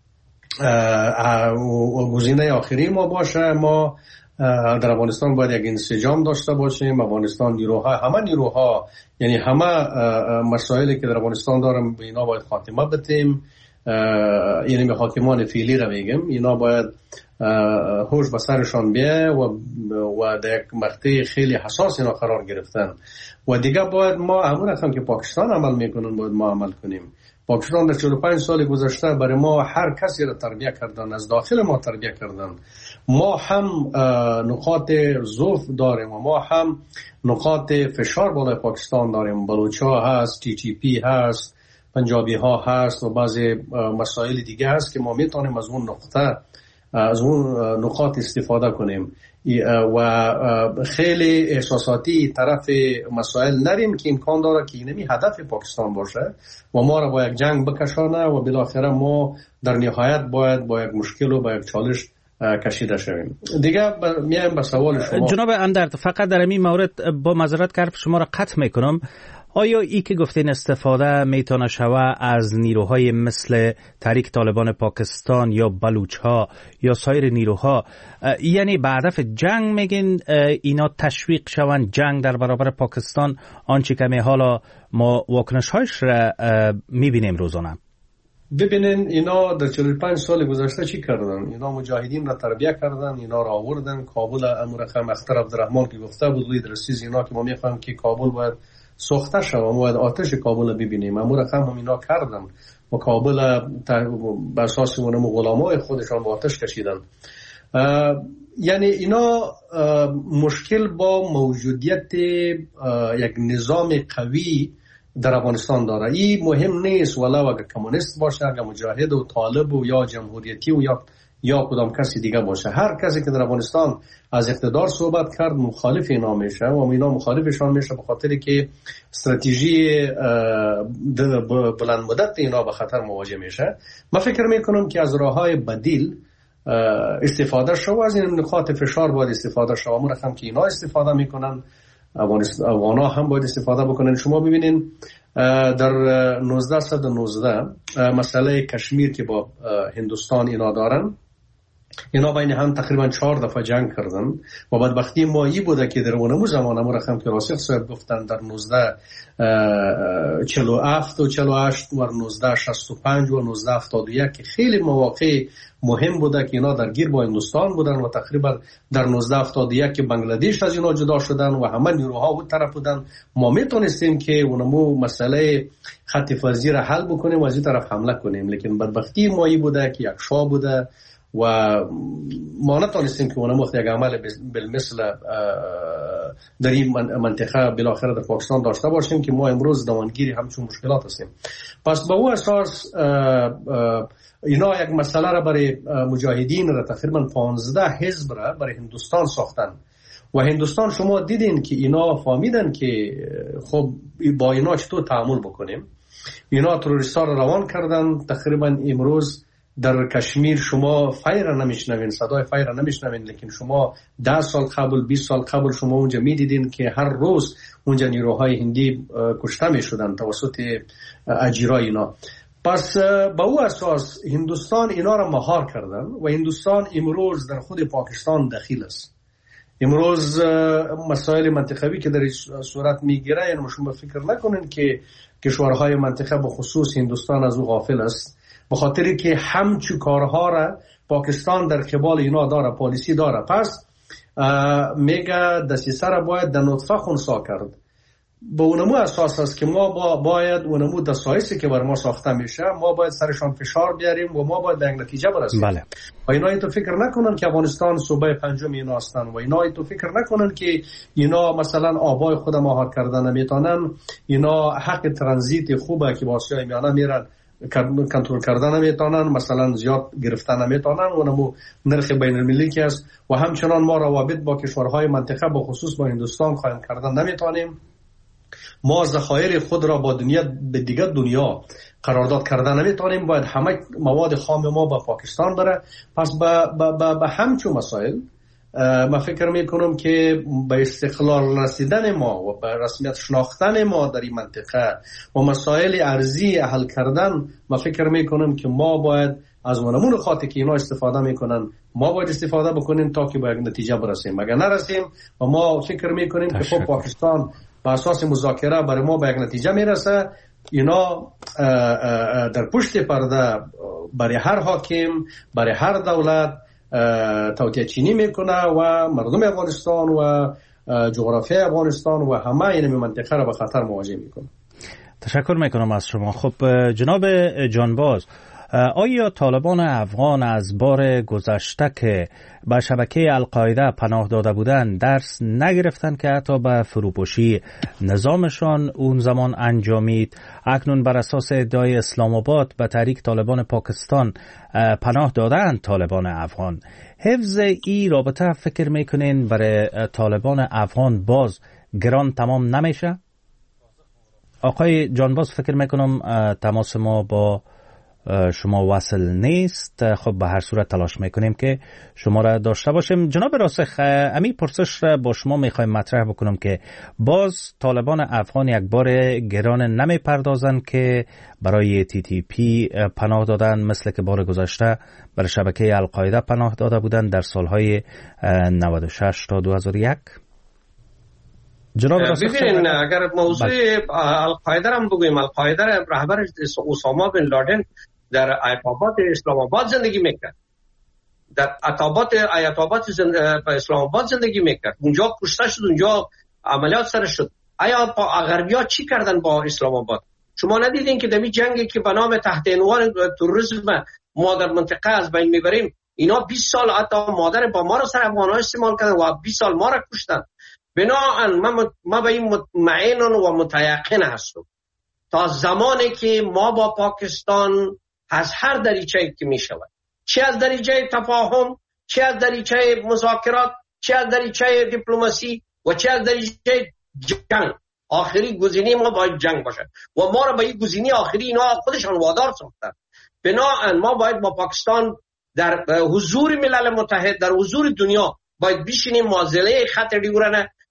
گزینه آخری ما باشه. ما در افغانستان باید یک انسجام داشته باشیم. افغانستان نیروها، همه نیروها، یعنی همه مسائلی که در افغانستان دارم به اینا باید خاتمه بدیم. یعنی به حاکمان فعلی را میگم، اینا باید هوش به سرشان بیه و در یک مقطع خیلی حساس اینا قرار گرفتن و دیگه باید ما همون رقم که پاکستان عمل میکنن باید ما عمل کنیم. پاکستان در 45 سال گذشته برای ما هر کسی را تربیه کردن، از داخل ما تربیه کردن. ما هم نقاط ضعف داریم و ما هم نقاط فشار بالای پاکستان داریم. بلوچ‌ها هست، TTP هست، پنجابی ها هست و بعضی مسائل دیگه هست که ما میتونیم از اون نقاط استفاده کنیم و خیلی احساساتی طرف مسائل نریم که امکان داره که اینمی هدف پاکستان باشه و ما را با یک جنگ بکشانه و بالاخره ما در نهایت باید با یک مشکل و با یک چالش کشیده شویم. دیگه میایم به سوال شما. جناب همدرد، فقط در این مورد با معذرت که شما را قطع میکنم، آیا ای که گفتین استفاده میتونه شوه از نیروهای مثل تحریک طالبان پاکستان یا بلوچ‌ها یا سایر نیروها، یعنی به هدف جنگ میگین اینا تشویق شون جنگ در برابر پاکستان، آنچه که حالا ما واکنش‌هایش را میبینیم روزانه؟ ببینین اینا در 45 سال گذشته چی کردن؟ اینا مجاهدین را تربیه کردن، اینا را آوردن کابل. امورخم اختر عبدالرحمن که گفته بود روی درسیز اینا که ما میفهمیم که کابل باید سوخته شد و ما باید آتش کابل ببینیم. امورخم هم اینا کردن و کابل بر اساس اونم غلامای خودشان با آتش کشیدن. یعنی اینا مشکل با موجودیت یک نظام قوی در افغانستان داره. این مهم نیست ولو اگر کمونیست باشه، اگر مجاهد و طالب و یا جمهوریتی و یا کدام کسی دیگه باشه. هر کسی که در افغانستان از اقتدار صحبت کرد مخالف اینا میشه و اینا مخالفشان میشه به خاطر که استراتژی بلند مدت اینا به خطر مواجه میشه. من فکر میکنم که از راههای بدیل استفاده شو، از این نقاط فشار باید استفاده شو. همون رقم که اینا استفاده میکنن افغانا هم باید استفاده بکنن. شما ببینین در 1919 مسئله کشمیر که با هندوستان اینا دارن، اینا بین هم تقریبا 4 دفعه جنگ کردن و بدبختی مایی بوده که در اونمو زمان همون رقم که راسخ صاحب گفتن در 1947 و 48 و 1965 و 1971 که خیلی مواقع مهم بوده که اینا درگیر با هندوستان بودن و تقریبا در 1971 که بنگلادیش از اینا جدا شدن و همه نیروها اون طرف بودن، ما میتونستیم که اونمو مسئله خط فضی را حل بکنیم و از این طرف حمله کنیم، لیکن بدبختی مایی بوده که یک شاه بوده و ما نتونستیم که اونم وقت یک عمل بالمثل در این منطقه بالاخره در پاکستان داشته باشیم که ما امروز دوانگیری همچون مشکلات هستیم. پس با او اساس اینا یک مسئله را برای مجاهدین را تقریبا 15 حزب را برای هندوستان ساختن و هندوستان شما دیدین که اینا فهمیدن که خب با اینا چطور تعامل بکنیم. اینا تروریستا را روان کردن. تقریبا امروز در کشمیر شما فیر نمیشنوین، صدای فیر نمیشنوین، لیکن شما 10 سال قبل 20 سال قبل شما اونجا میدیدین که هر روز اونجا نیروهای هندی کشته میشدن توسط اجیرای اینا. پس با او اساس هندوستان اینا را مهار کردن و هندوستان امروز در خود پاکستان دخیل است. امروز مسائل منطقوی که در صورت میگیره، یعنی شما فکر نکنین که کشورهای منطقه به خصوص هندوستان از او غافل است، به خاطری که همچو کارها را پاکستان در قبال اینا داره، پالیسی داره. پس میگه دسیسه را باید در نطفه خونسا کرد. به اونمو اساس است که ما باید اونمو دسایسی که بر ما ساخته میشه ما باید سرشان فشار بیاریم و ما باید به نتیجه برسیم. بله. و اینا اینو فکر نکنن که افغانستان صوبه پنجم اینا هستن و اینا اینو فکر نکنن که اینا مثلا آبای خود مهار کردن نمیتونن، اینا حق ترانزیت خوبه که با آسیای میانه میرن کنترل کردن نمیتونن، مثلا زیاد گرفتن نمیتونن، اونمو نرخ بین المللی که است و همچنان ما روابط با کشورهای منطقه به خصوص با هندوستان قائم کردن نمیتونیم. ما ذخایر خود را با دنیا به دیگر دنیا قرارداد کردن نمیتونیم، باید همه مواد خام ما با پاکستان بره. پس به همچون مسائل من فکر میکنم که به استقلال رسیدن ما و به رسمیت شناختن ما در این منطقه و مسائل ارضی حل کردن، من فکر میکنم که ما باید از اونمون خاطر که اینا استفاده میکنن ما باید استفاده بکنیم تا که به یک نتیجه برسیم. اگر نرسیم و ما فکر میکنیم که خب پاکستان به اساس مذاکره برای ما به یک نتیجه میرسه، اینا در پشت پرده برای هر حاکم برای هر دولت توطئه چینی میکنه و مردم افغانستان و جغرافیای افغانستان و همه این منطقه را به خطر مواجه میکنه. تشکر میکنم از شما. خب جناب جانباز، آیا طالبان افغان از بار گذشته که به شبکه القاعده پناه داده بودند درس نگرفتند که حتی به فروپاشی نظامشان اون زمان انجامید؟ اکنون بر اساس ادعای اسلام آباد به تحریک طالبان پاکستان پناه دادند طالبان افغان. حفظ این رابطه فکر میکنین برای طالبان افغان باز گران تمام نمیشه؟ آقای جانباز فکر میکنم تماس ما با شما وصل نیست. خب به هر صورت تلاش میکنیم که شما را داشته باشیم. جناب راسخ، امی پرسش را با شما میخوایم مطرح بکنم که باز طالبان افغان یک بار گران نمی پردازن که برای TTP پناه دادن مثل که بار گذشته برای شبکه القاعده پناه داده بودن در سالهای 96 تا 2001؟ ببینین اگر موضوع القاعده هم بگویم، القاعده رهبر اسامه بن لادن در آیت آباد اسلام آباد زندگی میکرد، در آیت آباد اسلام آباد زندگی میکرد، اونجا کشته شد، اونجا عملیات سر شد. آیا غربی‌ها چی کردن با اسلام آباد؟ شما ندیدین که دمی جنگی که به نام تحت عنوان تروریسم ما در منطقه از بین میبریم، اینا 20 سال حتی مادر با ما رو سر افغان‌ها استعمال کردن و 20 سال ما رو کشتن. بنابراین ما به این مطمئن و متیقن هستم تا زمانی که ما با پاکستان از هر دریچه‌ای که می شود، چه از دریچه تفاهم، چه از دریچه مذاکرات، چه از دریچه دیپلماسی و چه از دریچه جنگ، آخری گزینه ما باید جنگ باشد و ما را به این گزینه آخری اینا خودشان وادار ساختن. بنابراین ما باید با پاکستان در حضور ملل متحد، در حضور دنیا باید بشینیم، معضله خط دیگرانه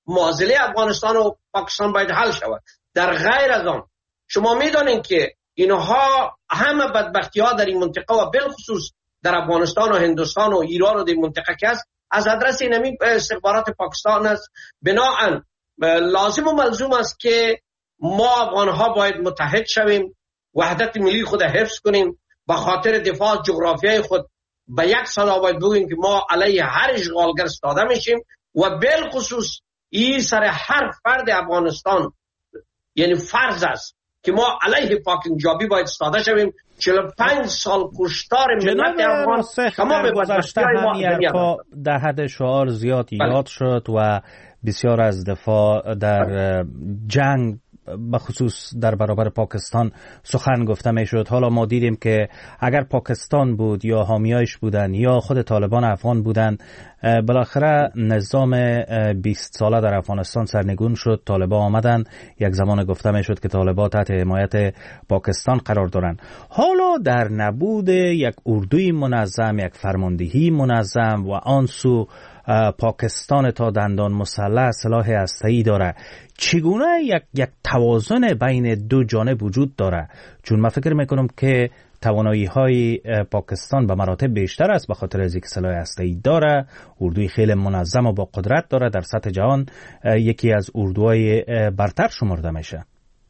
معضله افغانستان و پاکستان باید حل شود. در غیر از آن شما میدانید که اینها همه بدبختی ها در این منطقه و بالخصوص در افغانستان و هندوستان و ایران و در منطقه که است از آدرس این استخبارات پاکستان است. بنابراین لازم و ملزوم است که ما افغان ها باید متحد شویم، وحدت ملی خود حفظ کنیم، به خاطر دفاع جغرافیای خود به یک صدا باید بگوییم که ما علیه هر اشغالگر استاده میشیم و بالخصوص این سر هر فرد افغانستان یعنی فرض است که ما علیه پاکنجابی باید استاده شویم. 45 سال کشتار ملت افغان تمام گذشته هم در حد شعار زیاد یاد شد و بسیار از دفاع در جنگ بخصوص در برابر پاکستان سخن گفته می شد. حالا ما دیدیم که اگر پاکستان بود یا حامیایش بودن یا خود طالبان افغان بودن، بالاخره نظام 20 ساله در افغانستان سرنگون شد. طالبان آمدن، یک زمان گفته می شد که طالبان تحت حمایت پاکستان قرار دارند. حالا در نبود یک اردوی منظم، یک فرماندهی منظم و آن سو پاکستان تا دندان مسلح سلاح هسته‌ای داره، چگونه یک توازن بین دو جانب وجود داره؟ چون من فکر میکنم که توانایی های پاکستان به مراتب بیشتر است به خاطر از اینکه سلاح هسته‌ای داره، اردوی خیلی منظم و با قدرت داره، در سطح جهان یکی از اردوهای برتر شمرده میشه.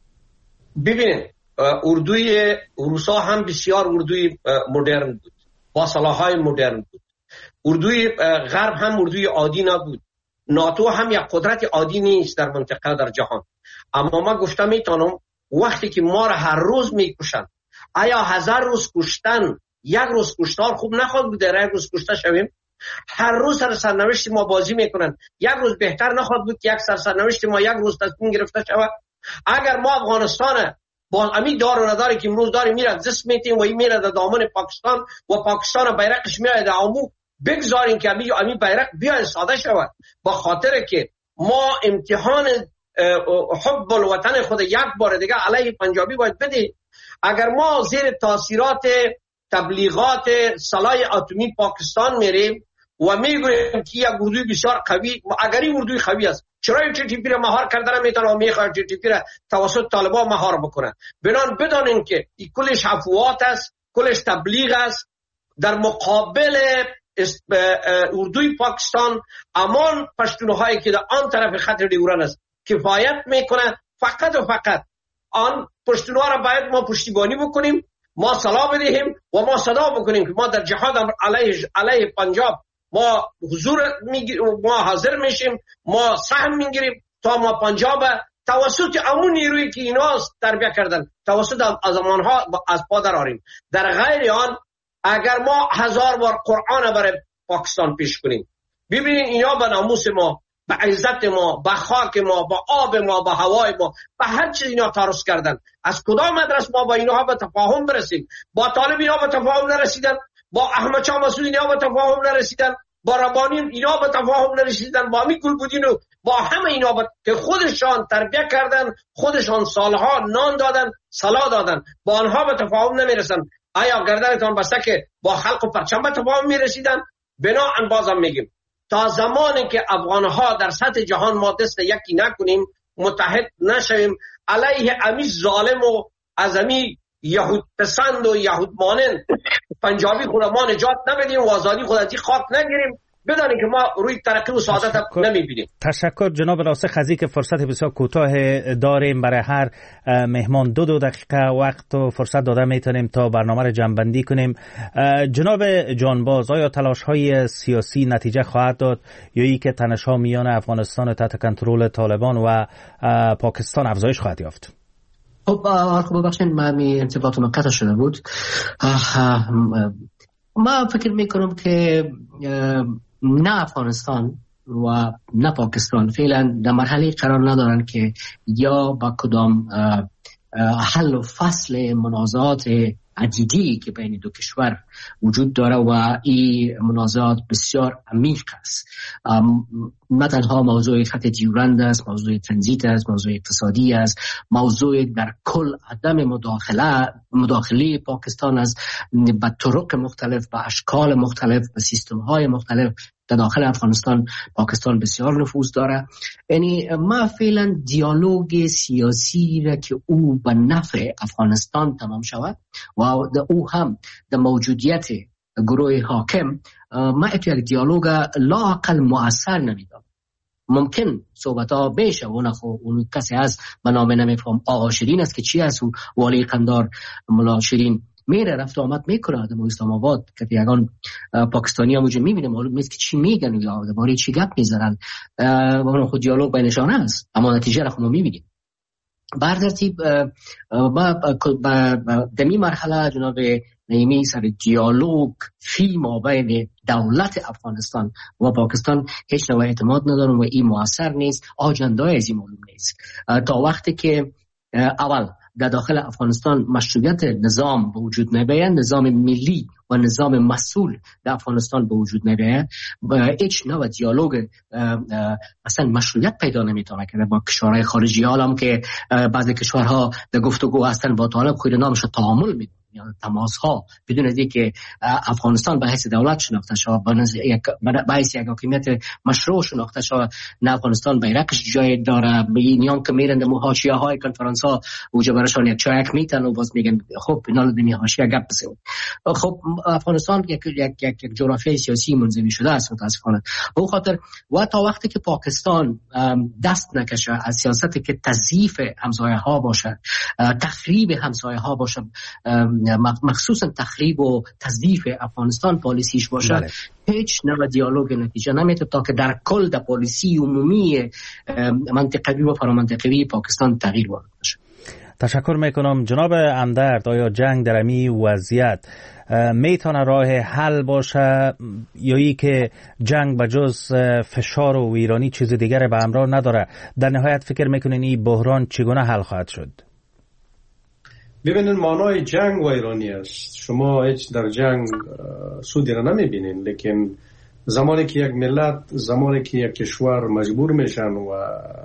ببینید اردوی روسا هم بسیار اردوی مدرن بود، با سلاح‌های مدرن بود. اردوی غرب هم اردوی عادی نبود. ناتو هم یک قدرت عادی نیست در منطقه در جهان. اما ما گفتم میتونم وقتی که ما را هر روز میکشن، آیا 1000 روز کشتن یک روز کشتار خوب نخواهد بود؟ در یک روز کشته شویم. هر روز سرنوشت ما بازی میکنن، یک روز بهتر نخواهد بود که یک سرنوشت ما یک روز تصمیم گرفته شود؟ اگر ما افغانستان با امی دار و نداری که امروز داری میره دست میتیم و این میره در دامن پاکستان و پاکستان بیرقش میره در آمو، بگذاریم که امی بیرق بیاید ساده شود. با خاطر که ما امتحان حب الوطن خود یک بار دیگه علیه پنجابی باید بدیم. اگر ما زیر تاثیرات تبلیغات سلاح اتمی پاکستان میریم و میگوییم که یک اردوی بسیار قوی، اگر این اردوی قوی است چرا این TTP را مهار کردن میتونه و میخواد TTP را توسط طالبان مهار بکنن؟ بنان بدانیم که این کلش افواهات است، کلش تبلیغ است. در مقابل اردوی پاکستان امان پشتونهایی که در آن طرف خط ډیورند است کفایت میکنه. فقط و فقط آن پشتونها را باید ما پشتیبانی بکنیم، ما سلاح بدهیم و ما صدا بکنیم که ما در جهاد علیه پنجاب ما ما حاضر میشیم، ما سهم میگیریم تا ما پنجاب توسط امون نیرویی که اینا تربیت کردن توسط از آنها از پا درآوریم. در غیر آن اگر ما 1000 بار قرآن برای پاکستان پیش کنیم، ببینید اینا به ناموس ما، به عزت ما، به خاک ما، به آب ما، به هوای ما، به هر چیز اینا تعرض کردن. از کدام مدرسه ما با اینها به تفاهم برسیم؟ با طالب اینا به تفاهم نرسیدن، با احمد شاه مسعود اینا به تفاهم نرسیدن، با ربانی اینا به تفاهم نرسیدن، با امی گلبودین و با همه اینا که خودشان تربیت کردن، خودشان سالها نان دادن، سلا دادن، با آنها به تفاهم نمیرسن. آیا گردنتان بسته که با خلق و پرچم به تفاهم میرسیدن؟ بناهن بازم میگیم تا زمانی که افغانها در سطح جهان ما دست یکی نکنیم، متحد نشویم، علیه امی ظالم و از امی یهود پسند و یهود مانند پنجابی خود ما نجات نبدیم و آزادی خود از این خاک نگیریم، بدانیم که ما روی ترقی و سعادت نمیبینیم. تشکر جناب راسخ از اینکه فرصت بسیار کوتاه داریم. برای هر مهمان 2 دقیقه وقت و فرصت داده میتونیم تا برنامه را جمع‌بندی کنیم. جناب جانباز، آیا تلاش‌های سیاسی نتیجه خواهد داد یا ای که تنش‌ها میان افغانستان تحت کنترل طالبان و پاکستان افزایش خواهد یافت؟ خب ببخشید من ارتباطم قطع شده بود. ما فکر میکنم که نه افغانستان و نه پاکستان فعلا در مرحله قرار ندارن که یا با کدام حل و فصل منازعات عدیدی که بین دو کشور وجود داره و این منازعات بسیار عمیق است. نه تنها موضوع خط ډیورند است، موضوع ترانزیت است، موضوع اقتصادی است، موضوع در کل عدم مداخله پاکستان است به طرق مختلف، به اشکال مختلف، به سیستم های مختلف در داخل افغانستان پاکستان بسیار نفوذ داره. یعنی ما فعلا دیالوگ سیاسی را که او به نفع افغانستان تمام شود و او هم در موجودیت گروه حاکم، ما یک دیالوگ لااقل مؤثر نمیدم. ممکن صحبت ها بشه اون کسی هست من نام نمیفهم آقا شیرین است که چی هست و والی قندار ملا شیرین میره رفت آمد میکنه در اسلام آباد که یگان پاکستانی ها موجود میبینه معلوم نیست که چی میگن یا درباره چی گپ میزنن و خود دیالوگ بینشان است، اما نتیجه را خود میبینیم. بر ترتیب دمی مرحله جناب نعیمی سر دیالوگ فی مابین دولت افغانستان و پاکستان هیچ نوع اعتماد ندارم و این مؤثر نیست، آجندای از این معلوم نیست تا وقتی که اول در داخل افغانستان مشروعیت نظام به وجود نبیه، نظام ملی و نظام مسئول در افغانستان به وجود نبیه، هیچ نوع دیالوگ اصلا مشروعیت پیدا نمیتونه که با کشورهای خارجی، حالا که بعضی کشورها در گفتگو هستن با طالب خود نامش تعامل میدن یا تماس ها بدون از اینکه افغانستان به حیث دولت شناخته شود، به حیث یک حاکمیت مشروع شناخته شود. نه افغانستان بیرقش جای داره، به این نیام که میرن در حاشیه های کنفرانس ها اوجه برشان یک چایک میتن و باز میگن خب اینا دمی حاشیه گپ بسه. خب افغانستان یک جغرافیای سیاسی منزوی شده است متاسفانه. به خاطر و تا وقتی که پاکستان دست نکشه از سیاستی که تضعیف همسایه ها باشه، تخریب همسایه ها باشه، مخصوصا تخریب و تضعیف افغانستان پالیسیش باشه، هیچ نوع دیالوگ نتیجه نمیده تا که در کل در پالیسی عمومی منطقوی و فرامنطقوی پاکستان تغییر وارد بشه. تشکر میکنم جناب امدرد. آیا جنگ در این وضعیت میتونه راه حل باشه یا ای که جنگ به جز فشار و ویرانی چیز دیگر به همراه نداره؟ در نهایت فکر میکنین این بحران چگونه حل خواهد شد؟ ببینید معنای جنگ و ایرانی است. شما هیچ در جنگ سودی را نمیبینین، لیکن زمانی که یک ملت، زمانی که یک کشور مجبور میشن و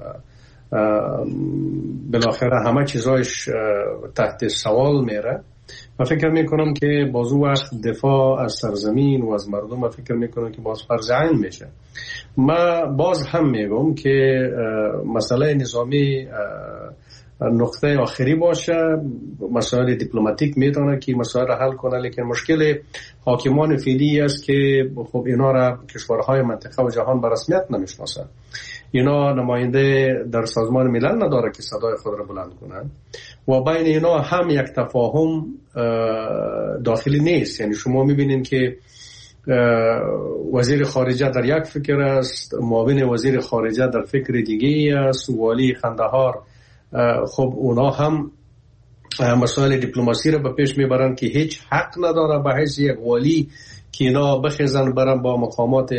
بالاخره همه چیزایش تحت سوال میره، من فکر میکنم که باز او وقت دفاع از سرزمین و از مردم من فکر میکنم که باز فرض عین میشه. من باز هم میگم که مسئله نظامی نقطه آخری باشه، مسائل دیپلماتیک میتونه که مسائل را حل کنه، لیکن مشکل حاکمان فعلی است که خب اینا را کشورهای منطقه و جهان به رسمیت نمیشناسن. اینا نماینده در سازمان ملل نداره که صدای خود را بلند کنن و بین اینا هم یک تفاهم داخلی نیست. یعنی شما میبینین که وزیر خارجه در یک فکر است، معاون وزیر خارجه در فکر دیگه است، والی قندهار خب اونا هم مسائل دیپلماسی رو به پیش میبرن که هیچ حق نداره به حیث یک والی که اینا بخیزن برن با مقامات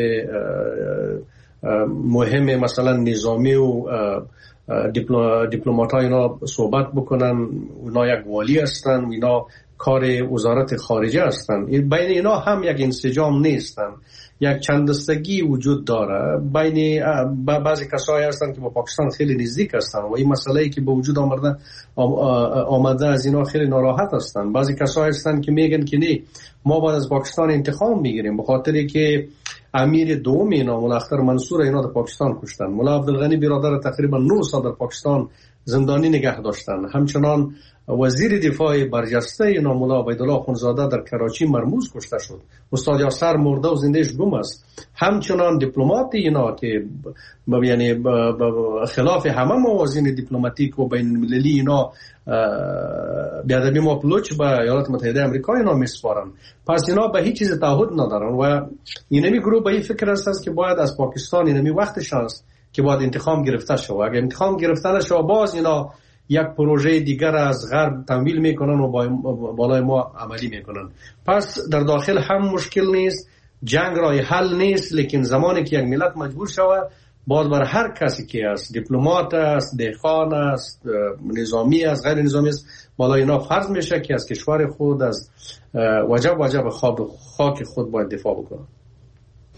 مهم مثلا نظامی و دیپلمات ها اینا صحبت بکنن. اونا یک والی هستن، اینا کار وزارت خارجه هستن. بین اینا هم یک انسجام نیستن، یک چندستگی وجود داره. بین بعضی کسایی هستن که با پاکستان خیلی نزدیک هستن و این مسئله‌ای که به وجود آمده از اینا خیلی ناراحت هستن. بعضی کسایی هستن که میگن که نه، ما باید از پاکستان انتقام میگیریم به خاطری که امیر دوم اینا ملا اختر منصور اینا در پاکستان کشتن. ملا عبدالغنی برادر تقریبا 9 سال در پاکستان زندانی نگه داشتن. همچنان وزیر دفاع برجسته اینا ملا عبیدالله خونزاده در کراچی مرموز کشته شد. استاد یاسر مرده و زندهش گم است. همچنان دیپلمات اینا که یعنی خلاف همه موازین دیپلماتیک و بین المللی اینا بیادبی مپلوچ به ایالات متحده امریکا اینا میسپارن. پس اینا به هیچ چیز تعهد ندارن و اینمی گروه به این فکر است که باید از پاکستان اینمی وقتش است که باید انتقام گرفته شود. اگر انتقام گرفته نشه باز اینا یک پروژه دیگر از غرب تمویل میکنن و بالای ما عملی میکنن. پس در داخل هم مشکل نیست، جنگ راه حل نیست، لیکن زمانی که یک ملت مجبور شود باز بر هر کسی که است، دیپلمات است، دهقان است، نظامی است، غیر نظامی است، بالای اینا فرض میشه که از کشور خود، از وجب خاک خود باید دفاع بکنه.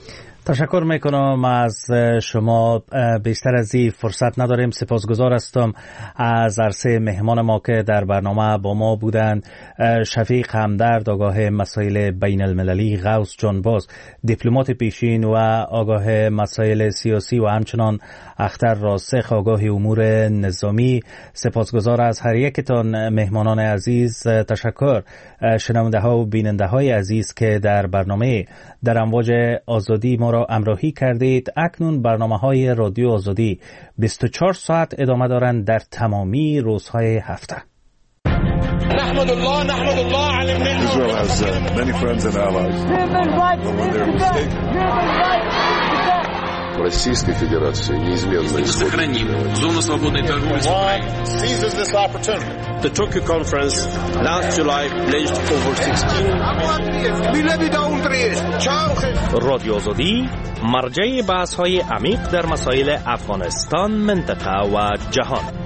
تشکر میکنم از شما. بیشتر از این فرصت نداریم. سپاسگزار هستم از عرصه مهمان ما که در برنامه با ما بودند. شفیق همدرد، آگاه مسائل بین المللی، غوث جانباز، دیپلمات پیشین و آگاه مسائل سیاسی و همچنان اختر راسخ، آگاه امور نظامی. سپاسگزار از هر یکتان مهمانان عزیز. تشکر شنونده ها و بیننده های عزیز که در برنامه در امواج آزادی ما را همراهی کردید. اکنون برنامه‌های رادیو آزادی 24 ساعت ادامه دارند در تمامی روزهای هفته. نحمد الله علی من Israel has many friends and allies. Российской Федерации неизменно сохраним зону свободной торговли. seizes this opportunity. The Tokyo conference last July pledged over 16 رادیو آزادی مرجع بحث‌های عمیق در مسائل افغانستان، منطقه و جهان.